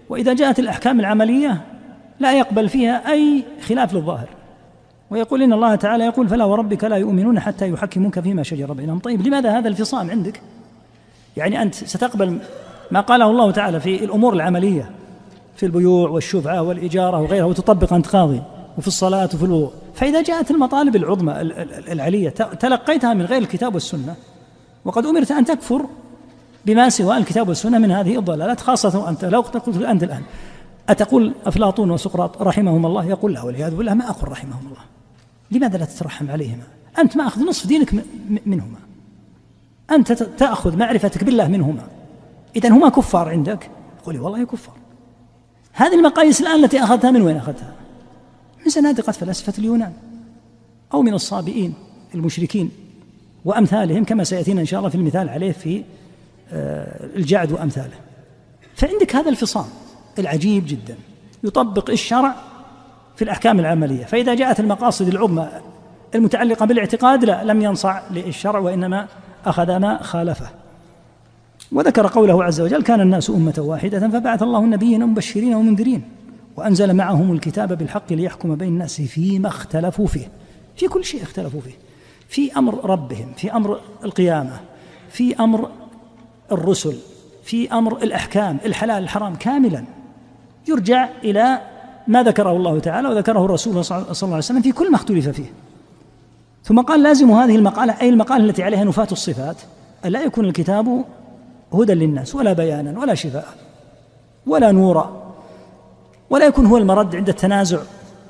وإذا جاءت الأحكام العملية لا يقبل فيها أي خلاف للظاهر، ويقول إن الله تعالى يقول فلا وربك لا يؤمنون حتى يحكموك فيما شجر بينهم. طيب لماذا هذا الفصام عندك؟ يعني أنت ستقبل ما قاله الله تعالى في الأمور العملية في البيوع والشفعة والإجارة وغيرها وتطبق أنت قاضي، وفي الصلاة وفي الوضوء. فإذا جاءت المطالب العظمى العلية تلقيتها من غير الكتاب والسنة، وقد أمرت أن تكفر بما سوى الكتاب والسنة من هذه الضلالات، خاصة أنت لو قلت أنت الآن أتقول أفلاطون وسقراط رحمهم الله؟ يقول لا والعياذ بالله ما أقول رحمهم الله. لماذا لا تترحم عليهما؟ أنت ما أخذ نصف دينك منهما، أنت تأخذ معرفتك بالله منهما، إذن هما كفار عندك؟ يقول والله كفار. هذه المقاييس الآن التي أخذتها من وين أخذتها؟ من زنادقة فلاسفة اليونان أو من الصابئين المشركين وأمثالهم، كما سيأتينا إن شاء الله في المثال عليه في الجعد وأمثاله. فعندك هذا الفصام العجيب جدا، يطبق الشرع في الأحكام العملية، فإذا جاءت المقاصد العظمى المتعلقة بالاعتقاد لا لم ينصع للشرع وإنما أخذ ما خالفه. وذكر قوله عز وجل كان الناس أمة واحدة فبعث الله النبيين مبشرين ومنذرين وأنزل معهم الكتاب بالحق ليحكم بين الناس فيما اختلفوا فيه. في كل شيء اختلفوا فيه، في أمر ربهم، في أمر القيامة، في أمر الرسل، في أمر الأحكام الحلال الحرام، كاملا يرجع إلى ما ذكره الله تعالى وذكره الرسول صلى الله عليه وسلم في كل ما اختلف فيه. ثم قال لازم هذه المقالة أي المقالة التي عليها نفاة الصفات ألا يكون الكتاب هدى للناس ولا بيانا ولا شفاء ولا نورا، ولا يكون هو المرد عند التنازع،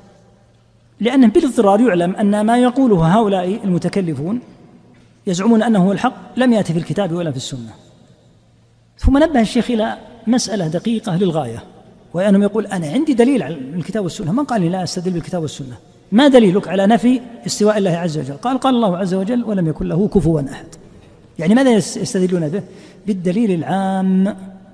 لأنه بالاضطرار يعلم أن ما يقوله هؤلاء المتكلفون يزعمون أنه هو الحق لم يأتي في الكتاب ولا في السنة. ثم نبه الشيخ إلى مسألة دقيقة للغاية، وأنهم يقول أنا عندي دليل على الكتاب والسنة. من قال لي لا أستدل بالكتاب والسنة؟ ما دليلك على نفي استواء الله عز وجل؟ قال قال الله عز وجل ولم يكن له كفوا أحد. يعني ماذا يستدلون به؟ بالدليل العام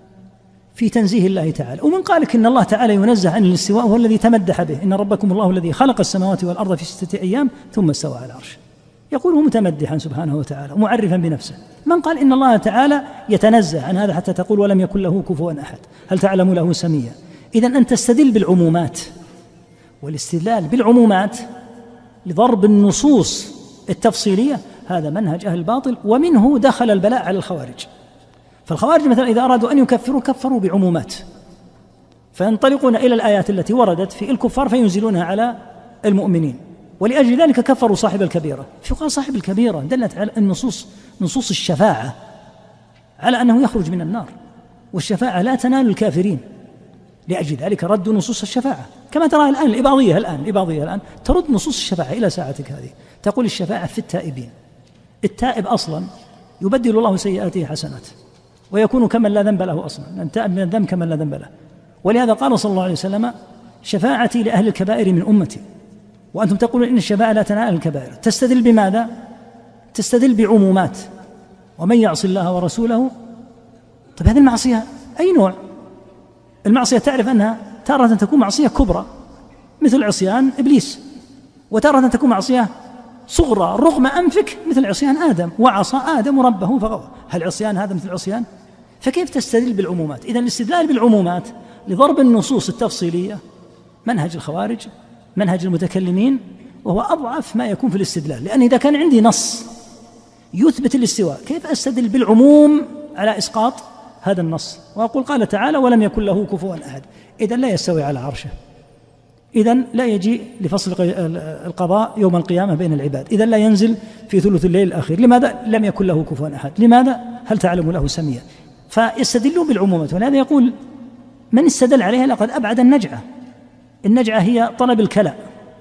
في تنزيه الله تعالى. ومن قالك إن الله تعالى ينزه عن الاستواء هو الذي تمدح به، إن ربكم الله الذي خلق السماوات والأرض في ستة أيام ثم استوى على العرش، يقول هو متمدحا سبحانه وتعالى معرفا بنفسه. من قال إن الله تعالى يتنزه عن هذا حتى تقول ولم يكن له كفوا أحد؟ هل تعلم له سميا؟ إذن أن تستدل بالعمومات، والاستدلال بالعمومات لضرب النصوص التفصيلية هذا منهج أهل الباطل، ومنه دخل البلاء على الخوارج. فالخوارج مثلا إذا أرادوا أن يكفروا كفروا بعمومات، فينطلقون إلى الآيات التي وردت في الكفار فينزلونها على المؤمنين، ولأجل ذلك كفروا صاحب الكبيرة. فقال صاحب الكبيرة دلت على النصوص نصوص الشفاعة على أنه يخرج من النار، والشفاعة لا تنال الكافرين، لأجل ذلك ردوا نصوص الشفاعة. كما ترى الآن الإباضية الآن الإباضية الآن ترد نصوص الشفاعة إلى ساعتك هذه، تقول الشفاعة في التائبين. التائب أصلا يبدل الله سيئاته حسنات ويكون كمن لا ذنب له أصلا، أن تائب من الذنب كمن لا ذنب له. ولهذا قال صلى الله عليه وسلم شفاعتي لأهل الكبائر من أمتي، وأنتم تقولون إن الشفاعة لا تنال الكبائر. تستدل بماذا؟ تستدل بعمومات، ومن يعص الله ورسوله. طيب هذه المعصية أي نوع؟ المعصية تعرف أنها تارة تكون معصية كبرى مثل عصيان إبليس، وتارة تكون معصية صغرى رغم أنفك مثل عصيان آدم، وعصى آدم ربه فغوى. هل عصيان هذا مثل عصيان؟ فكيف تستدل بالعمومات؟ إذن الاستدلال بالعمومات لضرب النصوص التفصيلية منهج الخوارج، منهج المتكلمين، وهو أضعف ما يكون في الاستدلال. لأن إذا كان عندي نص يثبت الاستواء كيف أستدل بالعموم على إسقاط هذا النص؟ وأقول قال تعالى ولم يكن له كفوا أحد، إذن لا يستوي على عرشه، إذن لا يجي لفصل القضاء يوم القيامة بين العباد، إذن لا ينزل في ثلث الليل الأخير. لماذا؟ لم يكن له كفوا أحد. لماذا؟ هل تعلم له سميا؟ فيستدلون بالعمومات. ولهذا يقول من استدل عليها لقد أبعد النجعة. النجعة هي طلب الكلاء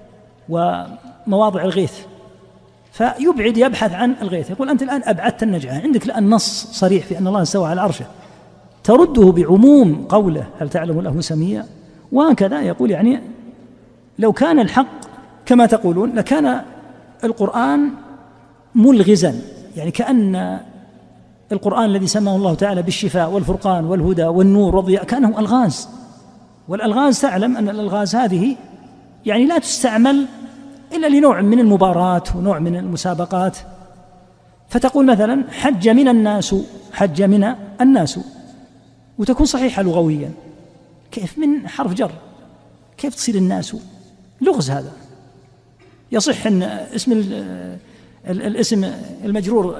ومواضع الغيث، فيبعد يبحث عن الغيث. يقول أنت الآن أبعدت النجعة، عندك الآن نص صريح في أن الله استوى على عرشه، ترده بعموم قوله هل تعلم له سميا. وهكذا يقول يعني لو كان الحق كما تقولون لكان القرآن ملغزا، يعني كأن القرآن الذي سماه الله تعالى بالشفاء والفرقان والهدى والنور والضياء كأنه ألغاز. والألغاز تعلم أن الألغاز هذه يعني لا تستعمل إلا لنوع من المباراة ونوع من المسابقات. فتقول مثلا حج من الناس، حج من الناس، وتكون صحيحة لغويا. كيف من حرف جر؟ كيف تصير الناس؟ لغز هذا. يصح أن اسم الاسم المجرور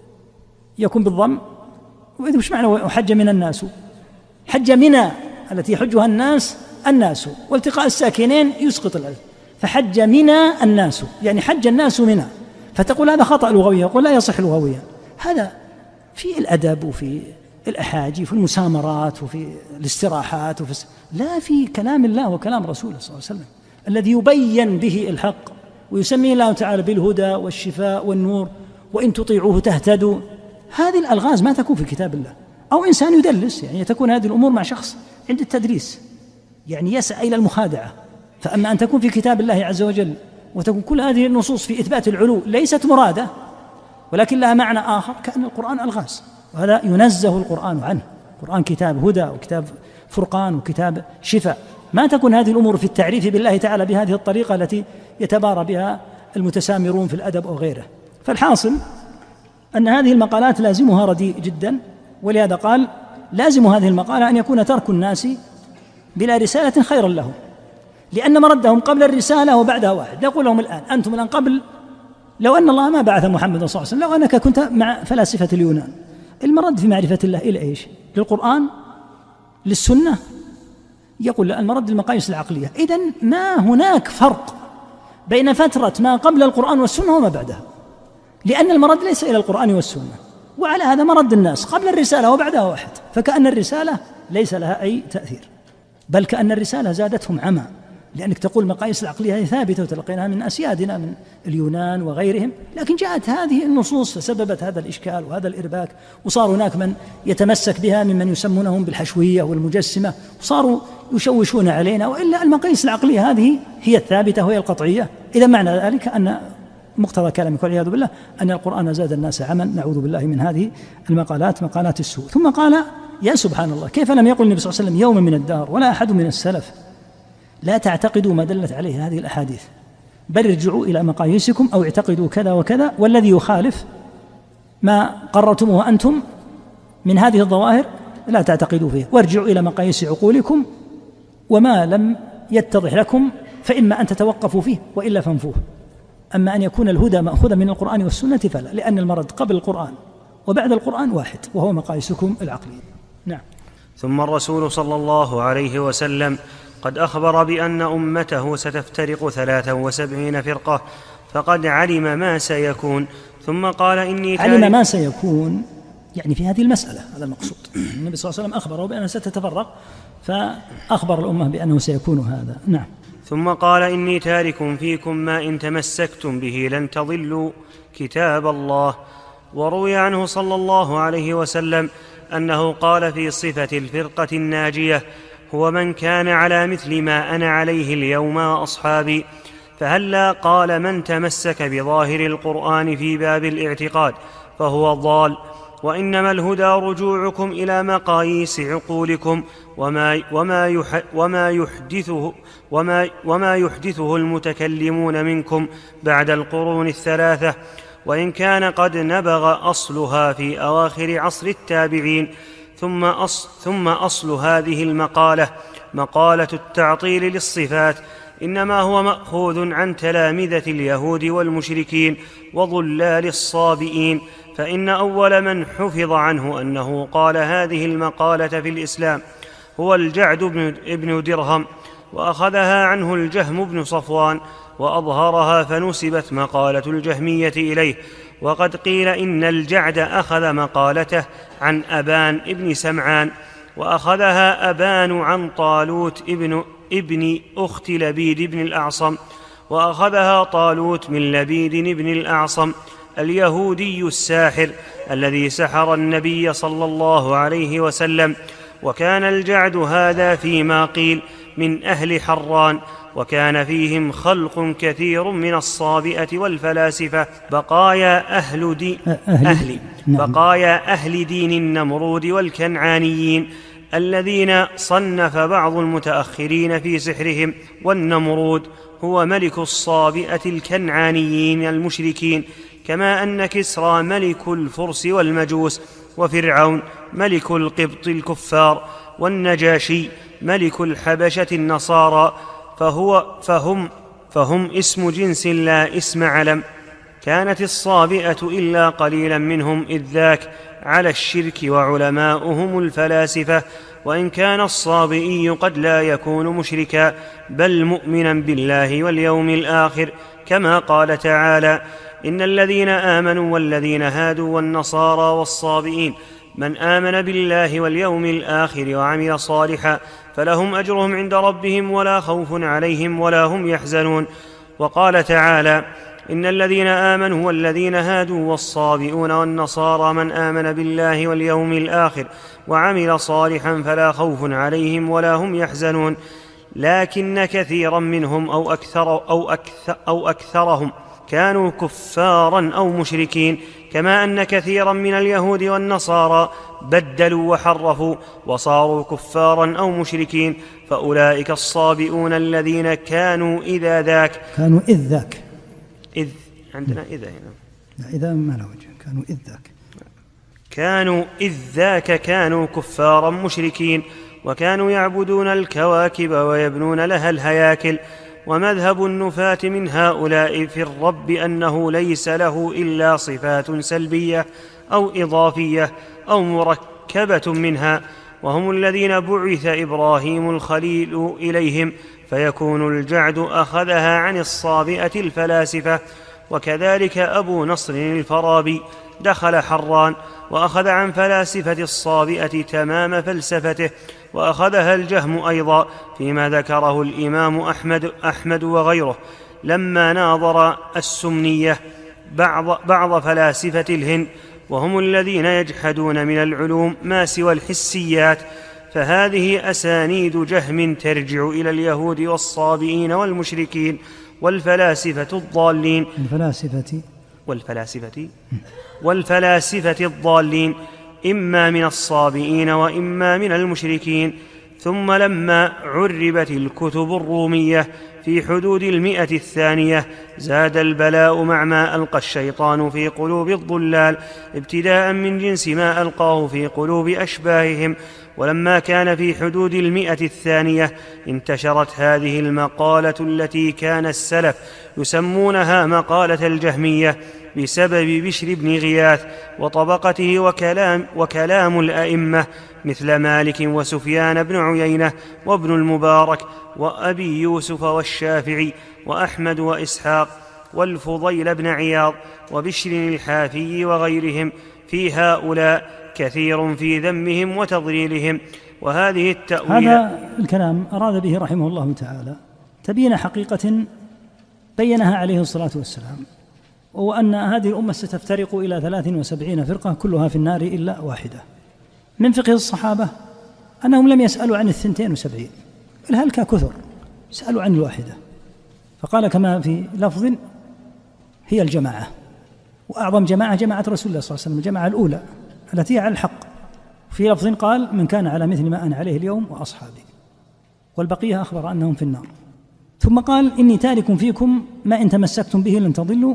يكون بالضم، وإذا مش معنى وحج من الناس؟ حج منا التي يحجها الناس الناس، والتقاء الساكنين يسقط الألف، فحج منا الناس يعني حج الناس منا، فتقول هذا خطأ لغوي، يقول لا يصح لغويا. هذا في الأدب وفي الأحاجي وفي المسامرات وفي الاستراحات وفي لا في كلام الله وكلام رسوله صلى الله عليه وسلم الذي يبين به الحق، ويسميه الله تعالى بالهدى والشفاء والنور، وإن تطيعوه تهتدوا. هذه الألغاز ما تكون في كتاب الله. أو إنسان يدلس، يعني تكون هذه الأمور مع شخص عند التدريس يعني يسعى إلى المخادعة. فأما أن تكون في كتاب الله عز وجل وتكون كل هذه النصوص في إثبات العلو ليست مرادة ولكن لها معنى آخر، كأن القرآن ألغاز، وهذا ينزه القرآن عنه. القرآن كتاب هدى وكتاب فرقان وكتاب شفاء. ما تكون هذه الأمور في التعريف بالله تعالى بهذه الطريقة التي يتبارى بها المتسامرون في الأدب أو غيره. فالحاصل أن هذه المقالات لازمها رديء جدا، ولهذا قال لازم هذه المقالة أن يكون ترك الناس بلا رسالة خيرا لهم، لأن مردهم قبل الرسالة وبعدها واحد. يقول لهم الآن أنتم الآن قبل، لو أن الله ما بعث محمد صلى الله عليه وسلم، لو أنك كنت مع فلاسفة اليونان، المرد في معرفة الله إلى إيش؟ للقرآن؟ للسنة؟ يقول لا، المرد للمقاييس العقلية. إذن ما هناك فرق بين فترة ما قبل القرآن والسنة وما بعدها، لأن المرد ليس إلى القرآن والسنة، وعلى هذا مرد الناس قبل الرسالة وبعدها واحد، فكأن الرسالة ليس لها أي تأثير، بل كأن الرسالة زادتهم عمى، لأنك تقول المقاييس العقلية هي ثابتة وتلقيناها من أسيادنا من اليونان وغيرهم، لكن جاءت هذه النصوص فسببت هذا الإشكال وهذا الإرباك، وصار هناك من يتمسك بها ممن يسمونهم بالحشوية والمجسمة، وصاروا يشوشون علينا، وإلا المقاييس العقلية هذه هي الثابتة وهي القطعية. إذا معنى ذلك أن مقتضى كلامك والعياذ بالله أن القرآن زاد الناس عما، نعوذ بالله من هذه المقالات مقالات السوء. ثم قال يا سبحان الله، كيف لم يقل النبي صلى الله عليه وسلم يوما من الدار ولا أحد من السلف لا تعتقدوا ما دلت عليه هذه الأحاديث، بل ارجعوا إلى مقاييسكم أو اعتقدوا كذا وكذا، والذي يخالف ما قررتموه أنتم من هذه الظواهر لا تعتقدوا فيه، وارجعوا إلى مقاييس عقولكم، وما لم يتضح لكم فإما أن تتوقفوا فيه وإلا فانفوه. أما أن يكون الهدى مأخوذا من القرآن والسنة فلا، لأن المرد قبل القرآن وبعد القرآن واحد، وهو مقاييسكم العقلية. نعم. ثم الرسول صلى الله عليه وسلم قد أخبر بأن أمته ستفترق ثلاثا وسبعين فرقة، فقد علم ما سيكون، ثم قال إني علم ما سيكون يعني في هذه المسألة، هذا المقصود. النبي صلى الله عليه وسلم أخبره بأنها ستتفرق، فأخبر الأمة بأنه سيكون هذا. نعم. ثم قال إني تارك فيكم ما إن تمسكتم به لن تضلوا كتاب الله. وروي عنه صلى الله عليه وسلم أنه قال في صفة الفرقة الناجية: هو من كان على مثل ما أنا عليه اليوم وأصحابي. فهلا قال من تمسك بظاهر القرآن في باب الاعتقاد فهو ضال، وإنما الهدى رجوعكم إلى مقاييس عقولكم وما, وما, يح وما, يحدثه وما, وما يحدثه المتكلمون منكم بعد القرون الثلاثة، وإن كان قد نبغ أصلها في أواخر عصر التابعين. ثم أصل, ثم أصل هذه المقالة مقالة التعطيل للصفات إنما هو مأخوذ عن تلامذة اليهود والمشركين وضلال الصابئين، فإن أول من حفظ عنه أنه قال هذه المقالة في الإسلام هو الجعد بن درهم، وأخذها عنه الجهم بن صفوان وأظهرها، فنسبت مقالة الجهمية إليه. وقد قيل إن الجعد أخذ مقالته عن أبان ابن سمعان، وأخذها أبان عن طالوت ابن, ابن أخت لبيد بن الأعصم، وأخذها طالوت من لبيد بن الأعصم اليهودي الساحر الذي سحر النبي صلى الله عليه وسلم. وكان الجعد هذا فيما قيل من أهل حران، وكان فيهم خلق كثير من الصابئة والفلاسفة بقايا أهل, دي أهل, بقايا أهل دين النمرود والكنعانيين الذين صنف بعض المتأخرين في سحرهم. والنمرود هو ملك الصابئة الكنعانيين المشركين، كما أن كسرى ملك الفرس والمجوس، وفرعون ملك القبط الكفار، والنجاشي ملك الحبشة النصارى، فهو فهم, فهم اسم جنس لا اسم علم. كانت الصابئة إلا قليلا منهم إذ ذاك على الشرك وعلماؤهم الفلاسفة، وإن كان الصابئي قد لا يكون مشركا بل مؤمنا بالله واليوم الآخر، كما قال تعالى: إن الذين آمنوا والذين هادوا والنصارى والصابئين من آمن بالله واليوم الآخر وعمل صالحا فلهم أجرهم عند ربهم ولا خوف عليهم ولا هم يحزنون. وقال تعالى: إن الذين آمنوا والذين هادوا والصابئون والنصارى من آمن بالله واليوم الآخر وعمل صالحا فلا خوف عليهم ولا هم يحزنون. لكن كثيرا منهم أو, أكثر أو, أكثر أو أكثرهم كانوا كفارا أو مشركين، كما أن كثيرا من اليهود والنصارى بدلوا وحرفوا وصاروا كفارا أو مشركين، فأولئك الصابئون الذين كانوا إذا ذاك كانوا إذ ذاك إذ عندنا إذا هنا لا إذا ما له وجه، كانوا إذ ذاك كانوا إذ ذاك كانوا كفارا مشركين، وكانوا يعبدون الكواكب ويبنون لها الهياكل. ومذهب النفاة من هؤلاء في الرب أنه ليس له إلا صفات سلبية أو إضافية أو مركبة منها، وهم الذين بعث إبراهيم الخليل إليهم، فيكون الجعد أخذها عن الصابئة الفلاسفة. وكذلك أبو نصر الفارابي دخل حران وأخذ عن فلاسفة الصابئة تمام فلسفته، وأخذها الجهم أيضا، فيما ذكره الإمام أحمد, أحمد وغيره لما ناظر السمنية بعض, بعض فلاسفة الهند، وهم الذين يجحدون من العلوم ما سوى الحسيات. فهذه أسانيد جهم ترجع إلى اليهود والصابئين والمشركين والفلاسفة الضالين الفلاسفة والفلاسفة والفلاسفة الضالين إما من الصابئين وإما من المشركين. ثم لما عربت الكتب الرومية في حدود المئة الثانية زاد البلاء مع ما ألقى الشيطان في قلوب الضلال، ابتداء من جنس ما ألقاه في قلوب أشباههم. ولما كان في حدود المئة الثانية انتشرت هذه المقالة التي كان السلف يسمونها مقالة الجهمية بسبب بشر بن غياث وطبقته وكلام, وكلام الأئمة مثل مالك وسفيان بن عيينة وابن المبارك وأبي يوسف والشافعي وأحمد وإسحاق والفضيل بن عياض وبشر الحافي وغيرهم. في هؤلاء كثير في ذمهم وتضليلهم. وهذه التأويل هذا الكلام أراد به رحمه الله تعالى تبين حقيقة بينها عليه الصلاة والسلام، وهو أن هذه الأمة ستفترق إلى ثلاث وسبعين فرقة كلها في النار إلا واحدة. من فقه الصحابة أنهم لم يسألوا عن الثنتين وسبعين، بل هل كثر سألوا عن الواحدة، فقال كما في لفظ: هي الجماعة، وأعظم جماعة جماعة رسول الله صلى الله عليه وسلم، الجماعة الأولى التي هي على الحق. في لفظ قال: من كان على مثل ما أنا عليه اليوم وأصحابي، والبقية أخبر أنهم في النار. ثم قال: إني تارك فيكم ما إن تمسكتم به لن تضلوا،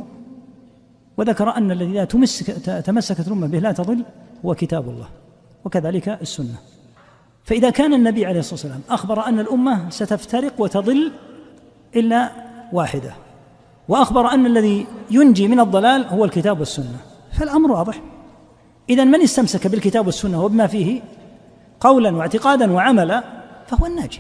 وذكر أن الذي لا تمسكت الأمة به لا تضل هو كتاب الله، وكذلك السنة. فإذا كان النبي عليه الصلاة والسلام أخبر أن الأمة ستفترق وتضل إلا واحدة، وأخبر أن الذي ينجي من الضلال هو الكتاب والسنة، فالأمر واضح. إذن من استمسك بالكتاب والسنة وبما فيه قولا واعتقادا وعملا فهو الناجي.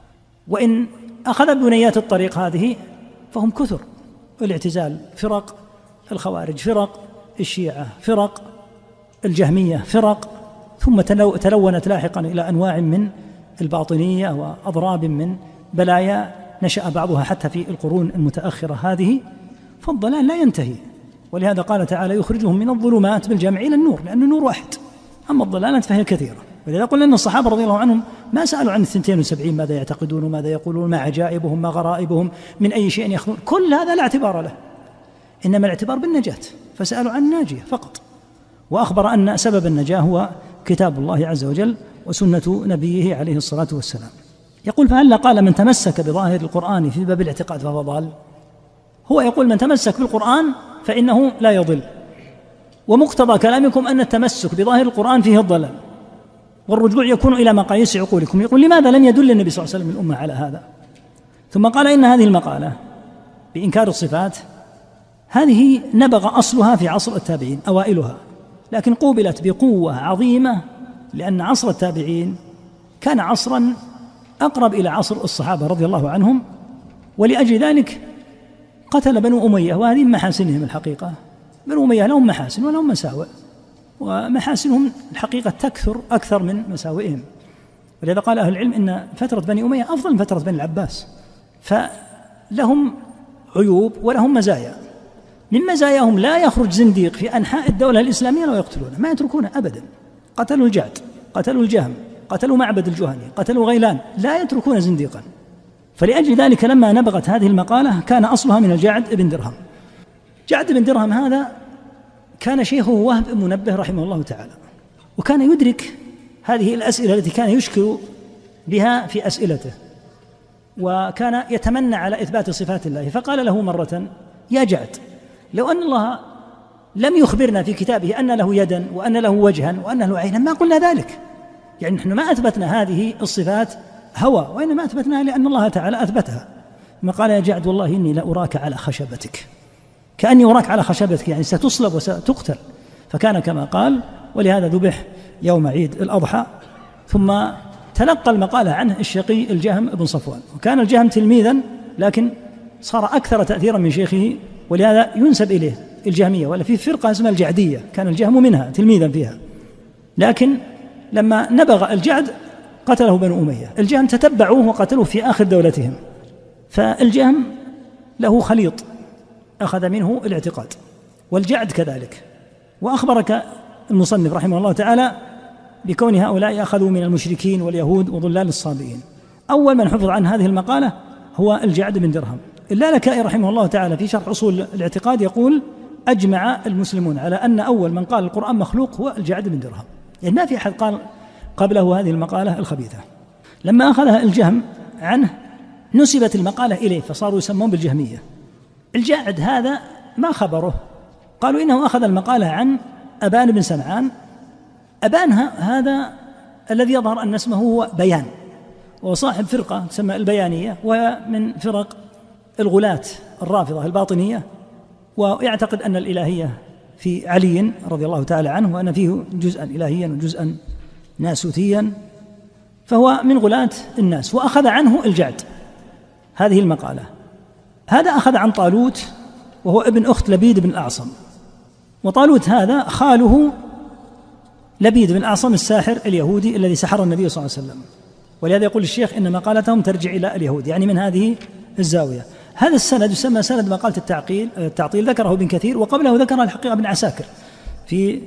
وإن أخذ بنيات الطريق هذه فهم كثر، والاعتزال فرق، الخوارج فرق، الشيعة فرق، الجهمية فرق، ثم تلونت لاحقا إلى أنواع من الباطنية وأضراب من بلايا نشأ بعضها حتى في القرون المتأخرة هذه. فالضلال لا ينتهي، ولهذا قال تعالى: يخرجهم من الظلمات بالجمع إلى النور، لأن النور واحد، أما الضلالات فهي كثيرة. ولذا قلنا أن الصحابة رضي الله عنهم ما سألوا عن الثنتين وسبعين ماذا يعتقدون وماذا يقولون، ما عجائبهم ما غرائبهم، من أي شيء يأخذون، كل هذا لا اعتبار له، إنما الاعتبار بالنجاة، فسألوا عن الناجية فقط. وأخبر أن سبب النجاة هو كتاب الله عز وجل وسنة نبيه عليه الصلاة والسلام. يقول: فهل قال من تمسك بظاهر القرآن في باب الاعتقاد فهو ضال؟ هو يقول من تمسك بالقرآن فإنه لا يضل، ومقتضى كلامكم أن التمسك بظاهر القرآن فيه الضلال، والرجوع يكون إلى مقاييس عقولكم. يقول لماذا لم يدل النبي صلى الله عليه وسلم الأمة على هذا؟ ثم قال إن هذه المقالة بإنكار الصفات هذه نبغ أصلها في عصر التابعين أوائلها، لكن قوبلت بقوة عظيمة لأن عصر التابعين كان عصرا أقرب إلى عصر الصحابة رضي الله عنهم، ولأجل ذلك قتل بنو أمية، وهذه من محاسنهم الحقيقة. بنو أمية لهم محاسن ولهم مساوئ، ومحاسنهم الحقيقة تكثر أكثر من مساوئهم، ولذا قال أهل العلم إن فترة بني أمية أفضل من فترة بني العباس، فلهم عيوب ولهم مزايا. من مزاياهم لا يخرج زنديق في أنحاء الدولة الإسلامية ولا يقتلونه، ما يتركونه أبدا. قتلوا الجعد، قتلوا الجهم، قتلوا معبد الجهني، قتلوا غيلان، لا يتركون زنديقا. فلأجل ذلك لما نبغت هذه المقالة كان أصلها من الجعد بن درهم. جعد بن درهم هذا كان شيخه وهب بن منبه رحمه الله تعالى، وكان يدرك هذه الأسئلة التي كان يشكل بها في أسئلته، وكان يتمنى على إثبات صفات الله. فقال له مرة: يا جعد، لو أن الله لم يخبرنا في كتابه أن له يدا وأن له وجها وأن له عينا ما قلنا ذلك. يعني نحن ما أثبتنا هذه الصفات هوى، وإنما أثبتناها لأن الله تعالى أثبتها. ثم قال: يا جعد، والله إني لأراك على خشبتك، كأني أراك على خشبتك، يعني ستصلب وستقتل. فكان كما قال، ولهذا ذبح يوم عيد الأضحى. ثم تلقى المقالة عنه الشقي الجهم بن صفوان، وكان الجهم تلميذا لكن صار أكثر تأثيرا من شيخه، ولهذا ينسب إليه الجهمية، ولا في فرقة اسمها الجعدية كان الجهم منها تلميذا فيها. لكن لما نبغ الجعد قتله بنو أمية. الجهم تتبعوه وقتلوه في آخر دولتهم. فالجهم له خليط أخذ منه الاعتقاد، والجعد كذلك. وأخبرك المصنف رحمه الله تعالى بكون هؤلاء أخذوا من المشركين واليهود وضلال الصابئين. أول من حفظ عن هذه المقالة هو الجعد بن درهم. اللالكائي رحمه الله تعالى في شرح أصول الاعتقاد يقول: أجمع المسلمون على أن أول من قال القرآن مخلوق هو الجعد بن درهم، يعني ما في أحد قال قبله هذه المقالة الخبيثة. لما أخذها الجهم عنه نسبت المقالة إليه فصاروا يسمون بالجهمية. الجاعد هذا ما خبره، قالوا إنه أخذ المقالة عن أبان بن سمعان. أبان هذا الذي يظهر أن اسمه هو بيان، وصاحب فرقة تسمى البيانية، ومن فرق الغلاة الرافضة الباطنية، ويعتقد أن الإلهية في علي رضي الله تعالى عنه، وأن فيه جزءا إلهيا وجزءا ناسوتيا، فهو من غلاة الناس. وأخذ عنه الجعد هذه المقالة. هذا أخذ عن طالوت وهو ابن أخت لبيد بن الأعصم، وطالوت هذا خاله لبيد بن الأعصم الساحر اليهودي الذي سحر النبي صلى الله عليه وسلم. ولهذا يقول الشيخ إن مقالتهم ترجع إلى اليهود، يعني من هذه الزاوية. هذا السند يسمى سند مقالة التعقيل التعطيل، ذكره ابن كثير، وقبله ذكر الحقيقة ابن عساكر في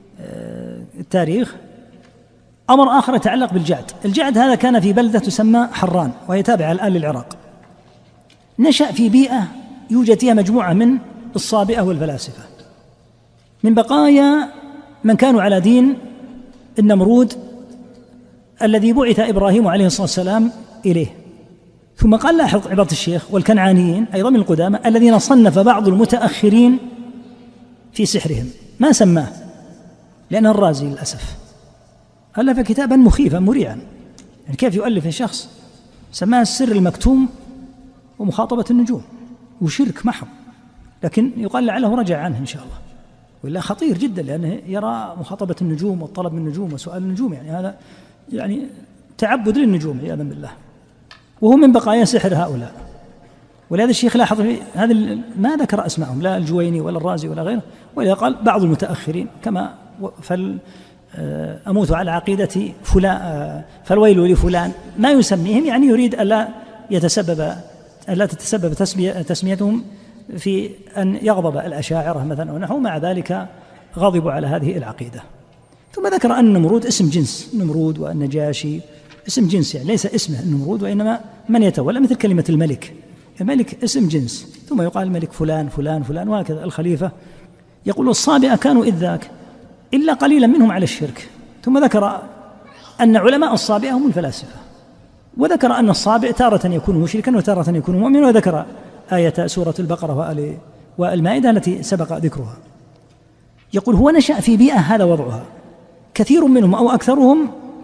التاريخ. أمر آخر يتعلق بالجعد. الجعد هذا كان في بلدة تسمى حران، وهي تابعة الآن للعراق. نشأ في بيئة يوجد فيها مجموعة من الصابئة والفلاسفة، من بقايا من كانوا على دين النمرود الذي بعث إبراهيم عليه الصلاة والسلام إليه. ثم قال: لاحظ عبارة الشيخ: والكنعانيين أيضا من القدامى الذين صنف بعض المتأخرين في سحرهم، ما سماه لأن الرازي للأسف ألف كتابا مخيفا مريعا. يعني كيف يؤلف الشخص؟ سماه السر المكتوم ومخاطبة النجوم، وشرك محض، لكن يقال لعله رجع عنه إن شاء الله، ولا خطير جدا، لأنه يرى مخاطبة النجوم والطلب من النجوم وسؤال النجوم، يعني هذا يعني تعبد للنجوم عياذا بالله، وهو من بقايا سحر هؤلاء. ولهذا الشيخ لاحظ في هذا ما ذكر أسمائهم، لا الجويني ولا الرازي ولا غيره، ولذا قال بعض المتأخرين كما فل أموت على عقيدة فلان فالويل لفلان، ما يسميهم، يعني يريد ألا يتسبب ألا تتسبب تسمية تسميتهم في أن يغضب الأشاعرة مثلا ونحو، مع ذلك غضبوا على هذه العقيدة. ثم ذكر أن النمرود اسم جنس، نمرود والنجاشي اسم جنس، يعني ليس اسمه النمرود وإنما من يتولى، مثل كلمة الملك، الملك اسم جنس، ثم يقال الملك فلان فلان فلان، وهكذا الخليفة. يقول الصابئة كانوا إذ ذاك إلا قليلا منهم على الشرك. ثم ذكر أن علماء الصابئة هم الفلاسفة، وذكر أن الصابئ تارة يكون مشركا وتارة يكون مؤمنا، وذكر آية سورة البقرة والمائدة التي سبق ذكرها. يقول هو نشأ في بيئة هذا وضعها، كثير منهم أو أكثرهم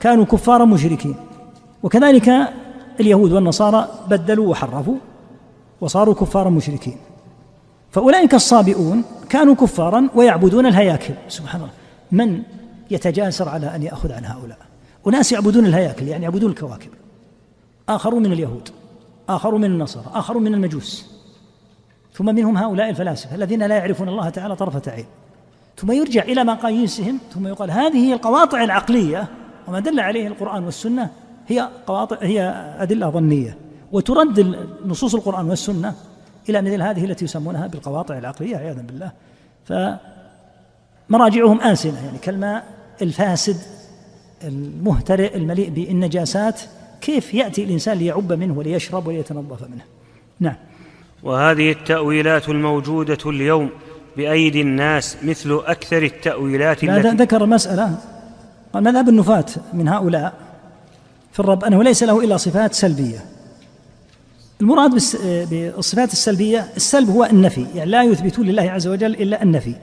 كانوا كفارا مشركين، وكذلك اليهود والنصارى بدلوا وحرفوا وصاروا كفارا مشركين. فأولئك الصابئون كانوا كفارا ويعبدون الهياكل. سبحان الله، من يتجاسر على أن يأخذ عن هؤلاء؟ أناس يعبدون الهياكل، يعني يعبدون الكواكب، آخرون من اليهود، آخرون من النصارى، آخرون من المجوس، ثم منهم هؤلاء الفلاسفة الذين لا يعرفون الله تعالى طرفة عين. ثم يرجع إلى مقاييسهم ثم يقال هذه هي القواطع العقلية، وما دل عليه القرآن والسنة هي قواطع، هي أدلة ظنية، وترد نصوص القرآن والسنة إلى مثل هذه التي يسمونها بالقواطع العقلية عياذا بالله. فمراجعهم آسنة، يعني كالماء الفاسد المهترئ المليء بالنجاسات، كيف يأتي الإنسان ليعب منه وليشرب وليتنظف منه؟ نعم. وهذه التأويلات الموجودة اليوم بأيدي الناس مثل أكثر التأويلات التي ذكر مسألة، قال مذهب النفاة من هؤلاء في الرب أنه ليس له إلا صفات سلبية. المراد بالصفات السلبية، السلب هو النفي، يعني لا يثبتون لله عز وجل إلا النفي،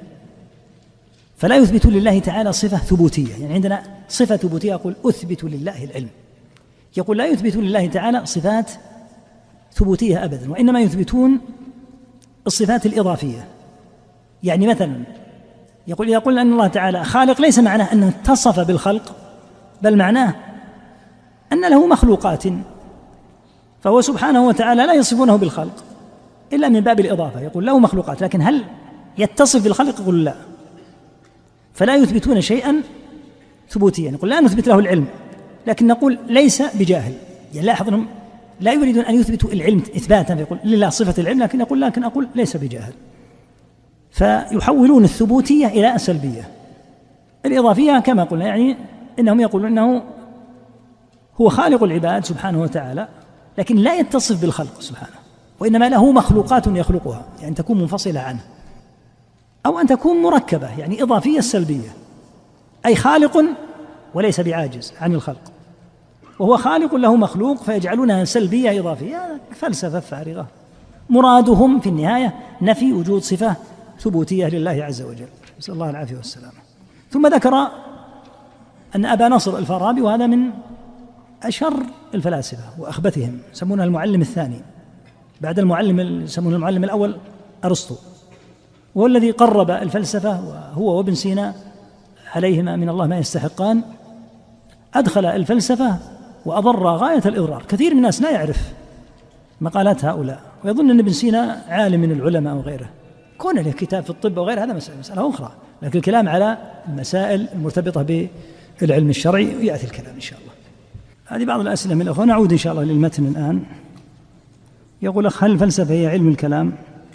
فلا يثبتون لله تعالى صفة ثبوتية. يعني عندنا صفة ثبوتية، يقول أثبت لله العلم، يقول لا يثبتون لله تعالى صفات ثبوتية أبدا، وإنما يثبتون الصفات الإضافية. يعني مثلا يقول إذا قلنا أن الله تعالى خالق، ليس معناه أنه اتصف بالخلق، بل معناه أن له مخلوقات، فهو سبحانه وتعالى لا يصفونه بالخلق إلا من باب الإضافة، يقول له مخلوقات، لكن هل يتصف بالخلق؟ يقول لا. فلا يثبتون شيئا ثبوتيا، يقول لا نثبت له العلم، لكن نقول ليس بجاهل. يعني لاحظ أنهم لا يريدون أن يثبتوا العلم إثباتا، فيقول لله صفة العلم، لكن يقول لكن أقول ليس بجاهل. فيحولون الثبوتية إلى السلبية. الإضافية كما قلنا، يعني إنهم يقولون أنه هو خالق العباد سبحانه وتعالى، لكن لا يتصف بالخلق سبحانه، وإنما له مخلوقات يخلقها، يعني تكون منفصلة عنه، أو أن تكون مركبة، يعني إضافية السلبية، أي خالق وليس بعاجز عن الخلق، وهو خالق له مخلوق، فيجعلونها سلبية إضافية، فلسفة فارغة. مرادهم في النهاية نفي وجود صفة ثبوتية لله عز وجل، نسأل الله العافية والسلامة. ثم ذكر أن أبا نصر الفارابي، وهذا من أشر الفلاسفة وأخبثهم، يسمونه المعلم الثاني بعد المعلم، يسمونه المعلم الأول أرسطو، وهو الذي قرب الفلسفة، وهو وابن سينا عليهما من الله ما يستحقان. أدخل الفلسفة وأضر غاية الإضرار. كثير من الناس لا يعرف مقالات هؤلاء، ويظن أن ابن سينا عالم من العلماء وغيره، كون له كتاب في الطب وغيره هذا مسألة أخرى، لكن الكلام على المسائل المرتبطة بالعلم الشرعي يأتي الكلام إن شاء الله. هذه بعض الأسئلة من الأخوة. نعود إن شاء الله للمتن الآن. يقول أخ: هل الفلسفة هي علم الكلام؟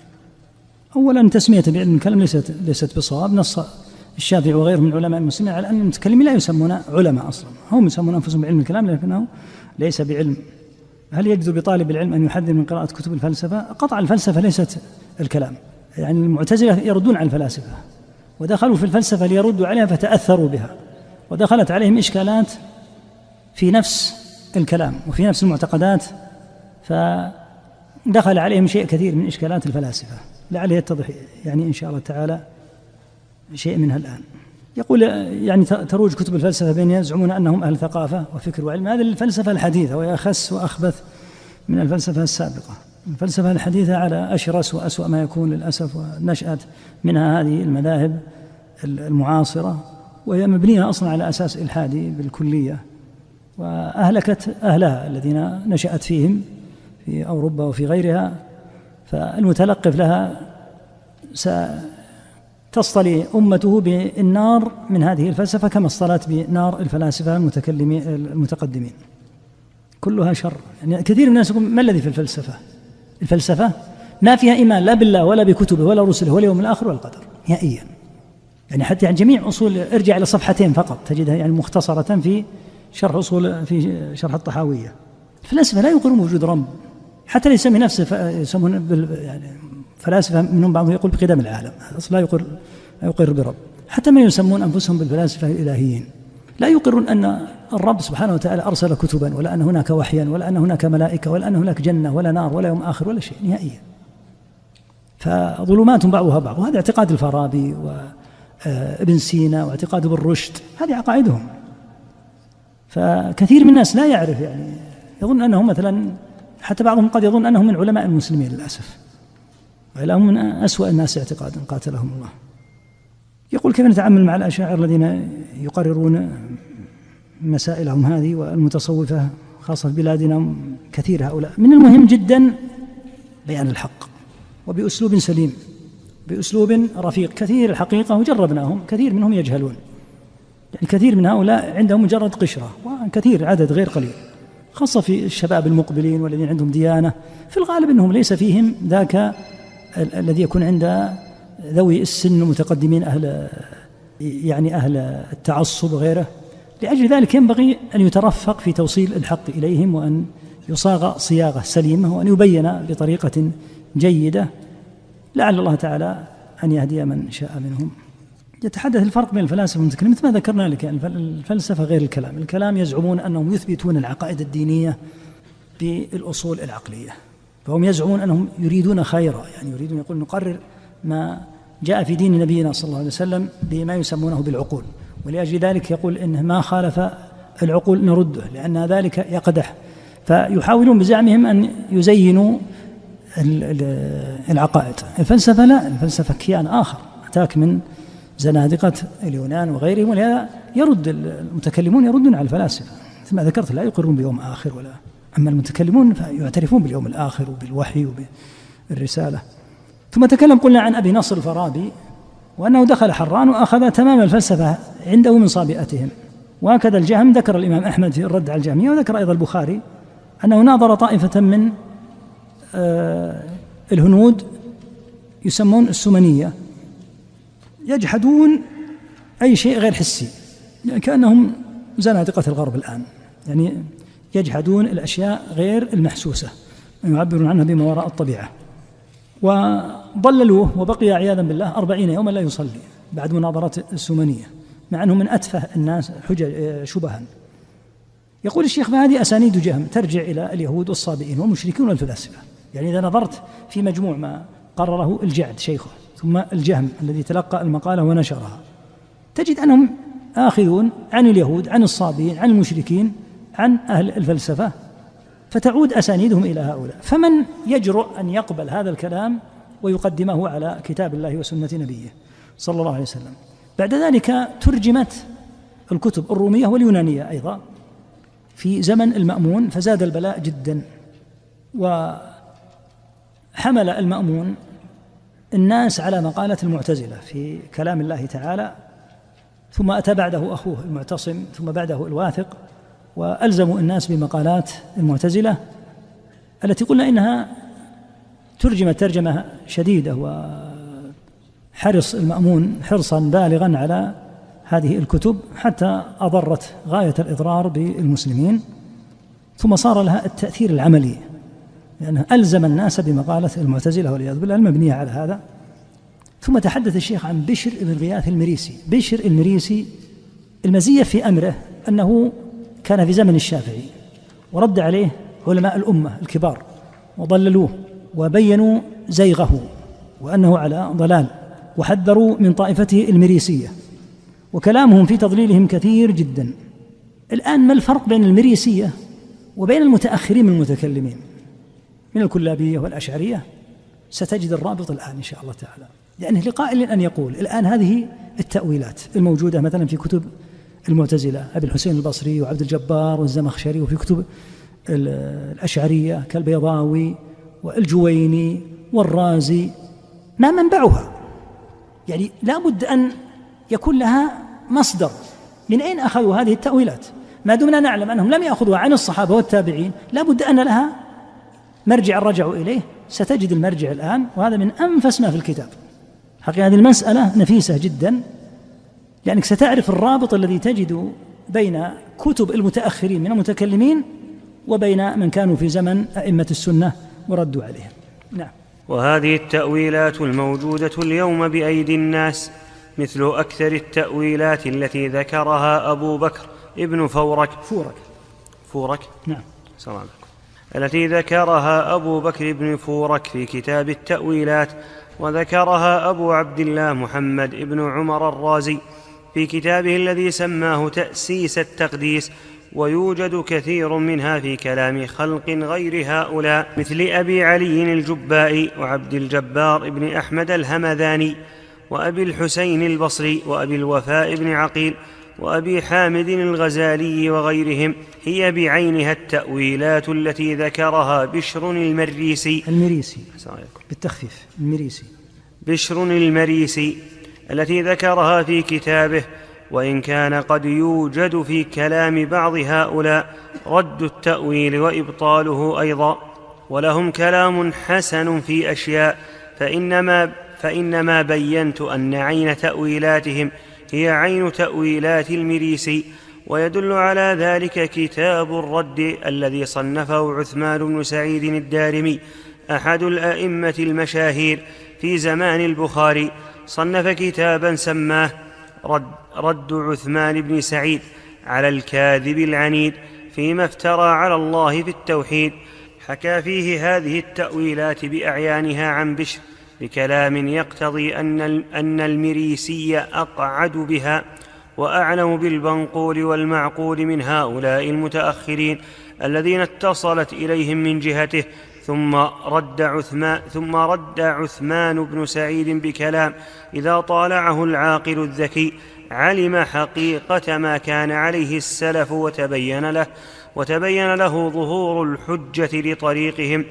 أولا تسمية بعلم الكلام ليست ليست بصواب. نص الشافعي وغيره من علماء المسلمين على أن المتكلمين لا يسمون علماء أصلا، هم يسمون أنفسهم بعلم الكلام لكنه ليس بعلم. هل يجوز بطالب العلم أن يحذر من قراءة كتب الفلسفة؟ قطع الفلسفة ليست الكلام، يعني المعتزلة يردون على الفلاسفة، ودخلوا في الفلسفة ليردوا عليها فتأثروا بها، ودخلت عليهم إشكالات في نفس الكلام وفي نفس المعتقدات، فدخل عليهم شيء كثير من إشكالات الفلاسفة، لعله يتضح يعني إن شاء الله تعالى شيء منها الآن. يقول يعني تروج كتب الفلسفة بين يزعمون أنهم أهل ثقافة وفكر وعلم. هذه الفلسفة الحديثة وهي أخس وأخبث من الفلسفة السابقة. الفلسفة الحديثة على أشرس وأسوأ ما يكون للأسف، ونشأت منها هذه المذاهب المعاصرة، وهي مبنية أصلا على أساس إلحادي بالكلية، وأهلكت أهلها الذين نشأت فيهم في أوروبا وفي غيرها. فالمتلقف لها ستصطلي أمته بالنار من هذه الفلسفة كما اصطلت بنار الفلاسفة المتكلمين المتقدمين، كلها شر. يعني كثير من الناس يقول: ما الذي في الفلسفة؟ الفلسفة ما فيها إيمان لا بالله ولا بكتبه ولا رسله ولا يوم الآخر ولا القدر نهائيا. يعني حتى يعني جميع أصول، ارجع إلى صفحتين فقط تجدها يعني مختصرة في شرح أصول في شرح الطحاوية. الفلاسفة لا يقرون وجود رب، حتى لا يسمي نفسه يسمون يعني فلاسفة منهم بعضهم يقول بقدم العالم، أصلا لا يقر لا يقر برب. حتى ما يسمون أنفسهم بالفلاسفة الإلهيين لا يقرون أن الرب سبحانه وتعالى أرسل كتبا، ولا أن هناك وحيا، ولا أن هناك ملائكة، ولا أن هناك جنة ولا نار ولا يوم آخر ولا شيء نهائيا. فظلمات بعضها بعض، وهذا اعتقاد الفارابي وابن سينا واعتقاد ابن رشد، هذه عقائدهم. فكثير من الناس لا يعرف، يعني يظن أنهم مثلا، حتى بعضهم قد يظن أنهم من علماء المسلمين للأسف، وإلا هم من أسوأ الناس اعتقادا قاتلهم الله. يقول: كيف نتعامل مع الأشاعرة الذين يقررون مسائلهم هذه، والمتصوفة خاصة في بلادنا كثير هؤلاء؟ من المهم جدا بيان الحق وبأسلوب سليم، بأسلوب رفيق. كثير الحقيقة وجربناهم، كثير منهم يجهلون، يعني كثير من هؤلاء عندهم مجرد قشرة، وكثير عدد غير قليل خاصة في الشباب المقبلين والذين عندهم ديانة، في الغالب أنهم ليس فيهم ذاك الذي يكون عند ذوي السن المتقدمين، أهل يعني أهل التعصب وغيره. لأجل ذلك ينبغي أن يترفق في توصيل الحق إليهم، وأن يصاغ صياغة سليمة، وأن يبين بطريقة جيدة، لعل الله تعالى أن يهدي من شاء منهم. يتحدث الفرق بين الفلاسفة والمتكلمين مثل ما ذكرنا لك. الفلسفة غير الكلام. الكلام يزعمون أنهم يثبتون العقائد الدينية بالأصول العقلية، فهم يزعمون أنهم يريدون خيرا، يعني يريدون يقول نقرر ما جاء في دين نبينا صلى الله عليه وسلم بما يسمونه بالعقول، ولأجل ذلك يقول إنه ما خالف العقول نرده لأن ذلك يقدح. فيحاولون بزعمهم أن يزينوا العقائد. الفلسفة لا، الفلسفة كيان آخر أتاك من زنادقة اليونان وغيرهم، ولهذا يرد المتكلمون يردون على الفلاسفة مثل ما ذكرت، لا يقرون بيوم آخر ولا، أما المتكلمون فيعترفون باليوم الآخر وبالوحي وبالرسالة. ثم تكلم قلنا عن أبي نصر الفارابي، وأنه دخل حران وأخذ تمام الفلسفة عنده من صابئتهم. وهكذا الجهم ذكر الإمام أحمد في الرد على الجهمية، وذكر أيضا البخاري أنه ناظر طائفة من آه الهنود يسمون السمنية، يجحدون أي شيء غير حسي، يعني كأنهم زنادقة الغرب الآن، يعني يجحدون الأشياء غير المحسوسة، يعبرون عنها بما وراء الطبيعة. وضللوه وبقي عياذا بالله أربعين يوما لا يصلي بعد مناظرة السمنية، مع أنه من أتفه الناس شبها. يقول الشيخ: فهذه أسانيد جهم ترجع إلى اليهود والصابئين والمشركين والفلاسفة. يعني إذا نظرت في مجموع ما قرره الجعد شيخه ثم الجهم الذي تلقى المقالة ونشرها، تجد أنهم آخذون عن اليهود، عن الصابئين، عن المشركين، عن أهل الفلسفة، فتعود أسانيدهم إلى هؤلاء. فمن يجرؤ أن يقبل هذا الكلام ويقدمه على كتاب الله وسنة نبيه صلى الله عليه وسلم؟ بعد ذلك ترجمت الكتب الرومية واليونانية أيضا في زمن المأمون، فزاد البلاء جدا، وحمل المأمون الناس على مقالة المعتزلة في كلام الله تعالى، ثم أتى بعده أخوه المعتصم، ثم بعده الواثق، وألزموا الناس بمقالات المعتزلة التي قلنا إنها ترجمت ترجمة شديدة، وحرص المأمون حرصا بالغا على هذه الكتب حتى أضرت غاية الإضرار بالمسلمين، ثم صار لها التأثير العملي، لأنها ألزم الناس بمقالة المعتزلة والعياذ بالله المبنية على هذا. ثم تحدث الشيخ عن بشر بن غياث المريسي. بشر المريسي المزية في أمره أنه كان في زمن الشافعي، ورد عليه علماء الأمة الكبار وضللوه وبينوا زيغه وأنه على ضلال، وحذروا من طائفته المريسية، وكلامهم في تضليلهم كثير جدا. الآن ما الفرق بين المريسية وبين المتأخرين من المتكلمين من الكلابية والأشعرية؟ ستجد الرابط الآن إن شاء الله تعالى، لأنه لقائل أن يقول الآن هذه التأويلات الموجودة مثلا في كتب المعتزلة أبي الحسين البصري وعبد الجبار والزمخشري، وفي كتب الأشعرية كالبيضاوي والجويني والرازي، ما منبعها؟ يعني لا بد أن يكون لها مصدر. من أين أخذوا هذه التأويلات؟ ما دمنا نعلم أنهم لم يأخذوها عن الصحابة والتابعين، لا بد أن لها مرجع رجعوا إليه. ستجد المرجع الآن، وهذا من أنفس ما في الكتاب. حقيقة هذه المسألة نفيسة جدا، لأنك ستعرف الرابط الذي تجد بين كتب المتأخرين من المتكلمين وبين من كانوا في زمن أئمة السنة وردوا عليهم. نعم. وهذه التأويلات الموجودة اليوم بأيدي الناس مثل أكثر التأويلات التي ذكرها أبو بكر ابن فورك فورك فورك نعم سلام عليكم التي ذكرها أبو بكر ابن فورك في كتاب التأويلات، وذكرها أبو عبد الله محمد ابن عمر الرازي في كتابه الذي سماه تأسيس التقديس، ويوجد كثير منها في كلام خلق غير هؤلاء، مثل أبي علي الجبائي وعبد الجبار بن أحمد الهمذاني وأبي الحسين البصري وأبي الوفاء بن عقيل وأبي حامد الغزالي وغيرهم. هي بعينها التأويلات التي ذكرها بشر المريسي المريسي بالتخفيف المريسي بشر المريسي التي ذكرها في كتابه، وإن كان قد يوجد في كلام بعض هؤلاء رد التأويل وإبطاله أيضا، ولهم كلام حسن في أشياء، فإنما, فإنما بينت أن عين تأويلاتهم هي عين تأويلات المريسي. ويدل على ذلك كتاب الرد الذي صنفه عثمان بن سعيد الدارمي أحد الأئمة المشاهير في زمان البخاري، صنف كتابا سماه رد, رد عثمان بن سعيد على الكاذب العنيد فيما افترى على الله في التوحيد. حكى فيه هذه التأويلات بأعيانها عن بشر بكلام يقتضي أن, أن المريسي أقعد بها وأعلم بالمنقول والمعقول من هؤلاء المتأخرين الذين اتصلت إليهم من جهته. ثم رد عثمان, ثم رد عثمان بن سعيد بكلام إذا طالعه العاقل الذكي علم حقيقة ما كان عليه السلف وتبين له وتبين له ظهور الحجة لطريقهم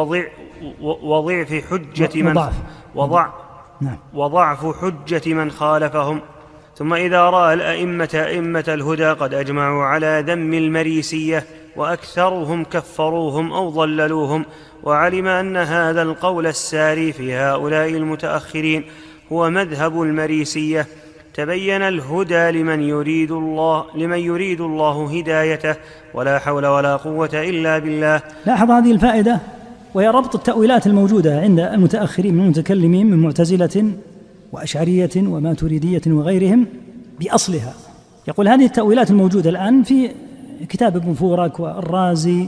وضعف حجة من وضع وضعف حجة من خالفهم. ثم إذا رأى الأئمة أئمة الهدى قد أجمعوا على ذم المريسية وأكثرهم كفروهم أو ضللوهم، وعلم أن هذا القول الساري في هؤلاء المتأخرين هو مذهب المريسية، تبين الهدى لمن يريد الله لمن يريد الله هدايته، ولا حول ولا قوة إلا بالله. لاحظ هذه الفائدة، وهي ربط التأويلات الموجودة عند المتأخرين من المتكلمين من معتزلة وأشعرية وماتريدية وغيرهم بأصلها. يقول هذه التأويلات الموجودة الآن في كتاب ابن فورك والرازي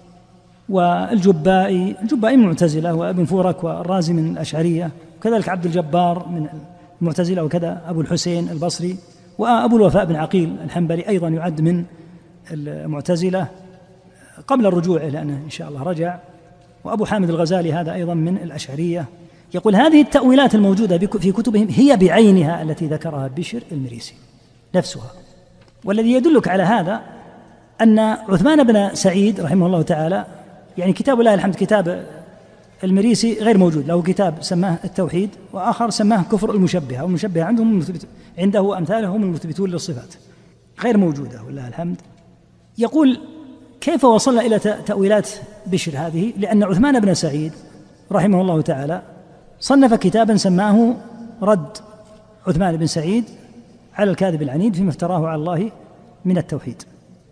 والجبائي، الجبائي من المعتزلة وابن فورك والرازي من الأشعرية، وكذلك عبد الجبار من المعتزلة، وكذا أبو الحسين البصري، وأبو الوفاء بن عقيل الحنبلي أيضا يعد من المعتزلة قبل الرجوع، لأنه إن شاء الله رجع، وأبو حامد الغزالي هذا أيضا من الأشعرية. يقول هذه التأويلات الموجودة في كتبهم هي بعينها التي ذكرها بشر المريسي نفسها. والذي يدلك على هذا أن عثمان بن سعيد رحمه الله تعالى، يعني كتاب الله الحمد كتاب المريسي غير موجود، له كتاب سماه التوحيد وآخر سماه كفر المشبهة، والمشبهة عندهم عنده أمثاله هم المثبتون للصفات غير موجودة والله الحمد. يقول كيف وصلنا إلى تأويلات بشر هذه؟ لأن عثمان بن سعيد رحمه الله تعالى صنف كتابا سماه رد عثمان بن سعيد على الكاذب العنيد فيما افتراه على الله من التوحيد.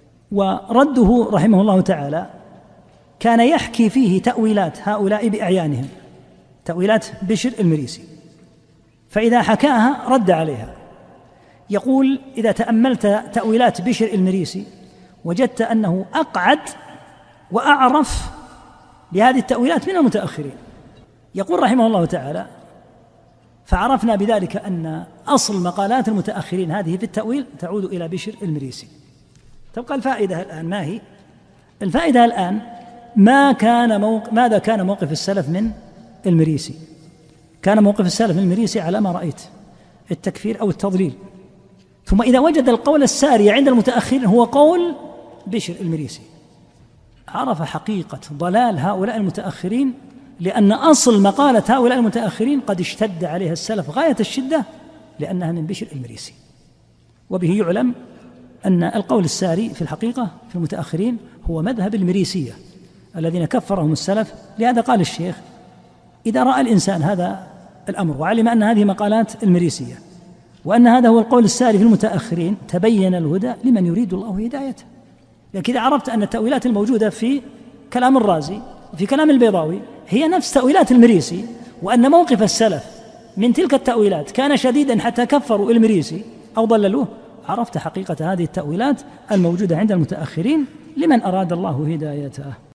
ورده رحمه الله تعالى كان يحكي فيه تأويلات هؤلاء بأعيانهم، تأويلات بشر المريسي، فإذا حكاها رد عليها. يقول إذا تأملت تأويلات بشر المريسي وجدت أنه أقعد وأعرف بهذه التأويلات من المتأخرين. يقول رحمه الله تعالى فعرفنا بذلك أن أصل مقالات المتأخرين هذه في التأويل تعود إلى بشر المريسي. تبقى الفائدة الآن ما هي؟ الفائدة الآن ما كان موق... ماذا كان موقف السلف من المريسي؟ كان موقف السلف من المريسي على ما رأيت، التكفير أو التضليل. ثم إذا وجد القول الساري عند المتأخرين هو قول بشر المريسي، عرف حقيقة ضلال هؤلاء المتأخرين، لأن أصل مقالة هؤلاء المتأخرين قد اشتد عليها السلف غاية الشدة لأنها من بشر المريسي. وبه يعلم أن القول الساري في الحقيقة في المتأخرين هو مذهب المريسية الذين كفرهم السلف. لهذا قال الشيخ إذا رأى الإنسان هذا الأمر وعلم أن هذه مقالات المريسية وأن هذا هو القول الساري في المتأخرين تبين الهدى لمن يريد الله هدايته. لكن إذا عرفت أن التأويلات الموجودة في كلام الرازي وفي كلام البيضاوي هي نفس تأويلات المريسي، وأن موقف السلف من تلك التأويلات كان شديدا حتى كفروا المريسي أو ضللوه، عرفت حقيقة هذه التأويلات الموجودة عند المتأخرين لمن أراد الله هدايته.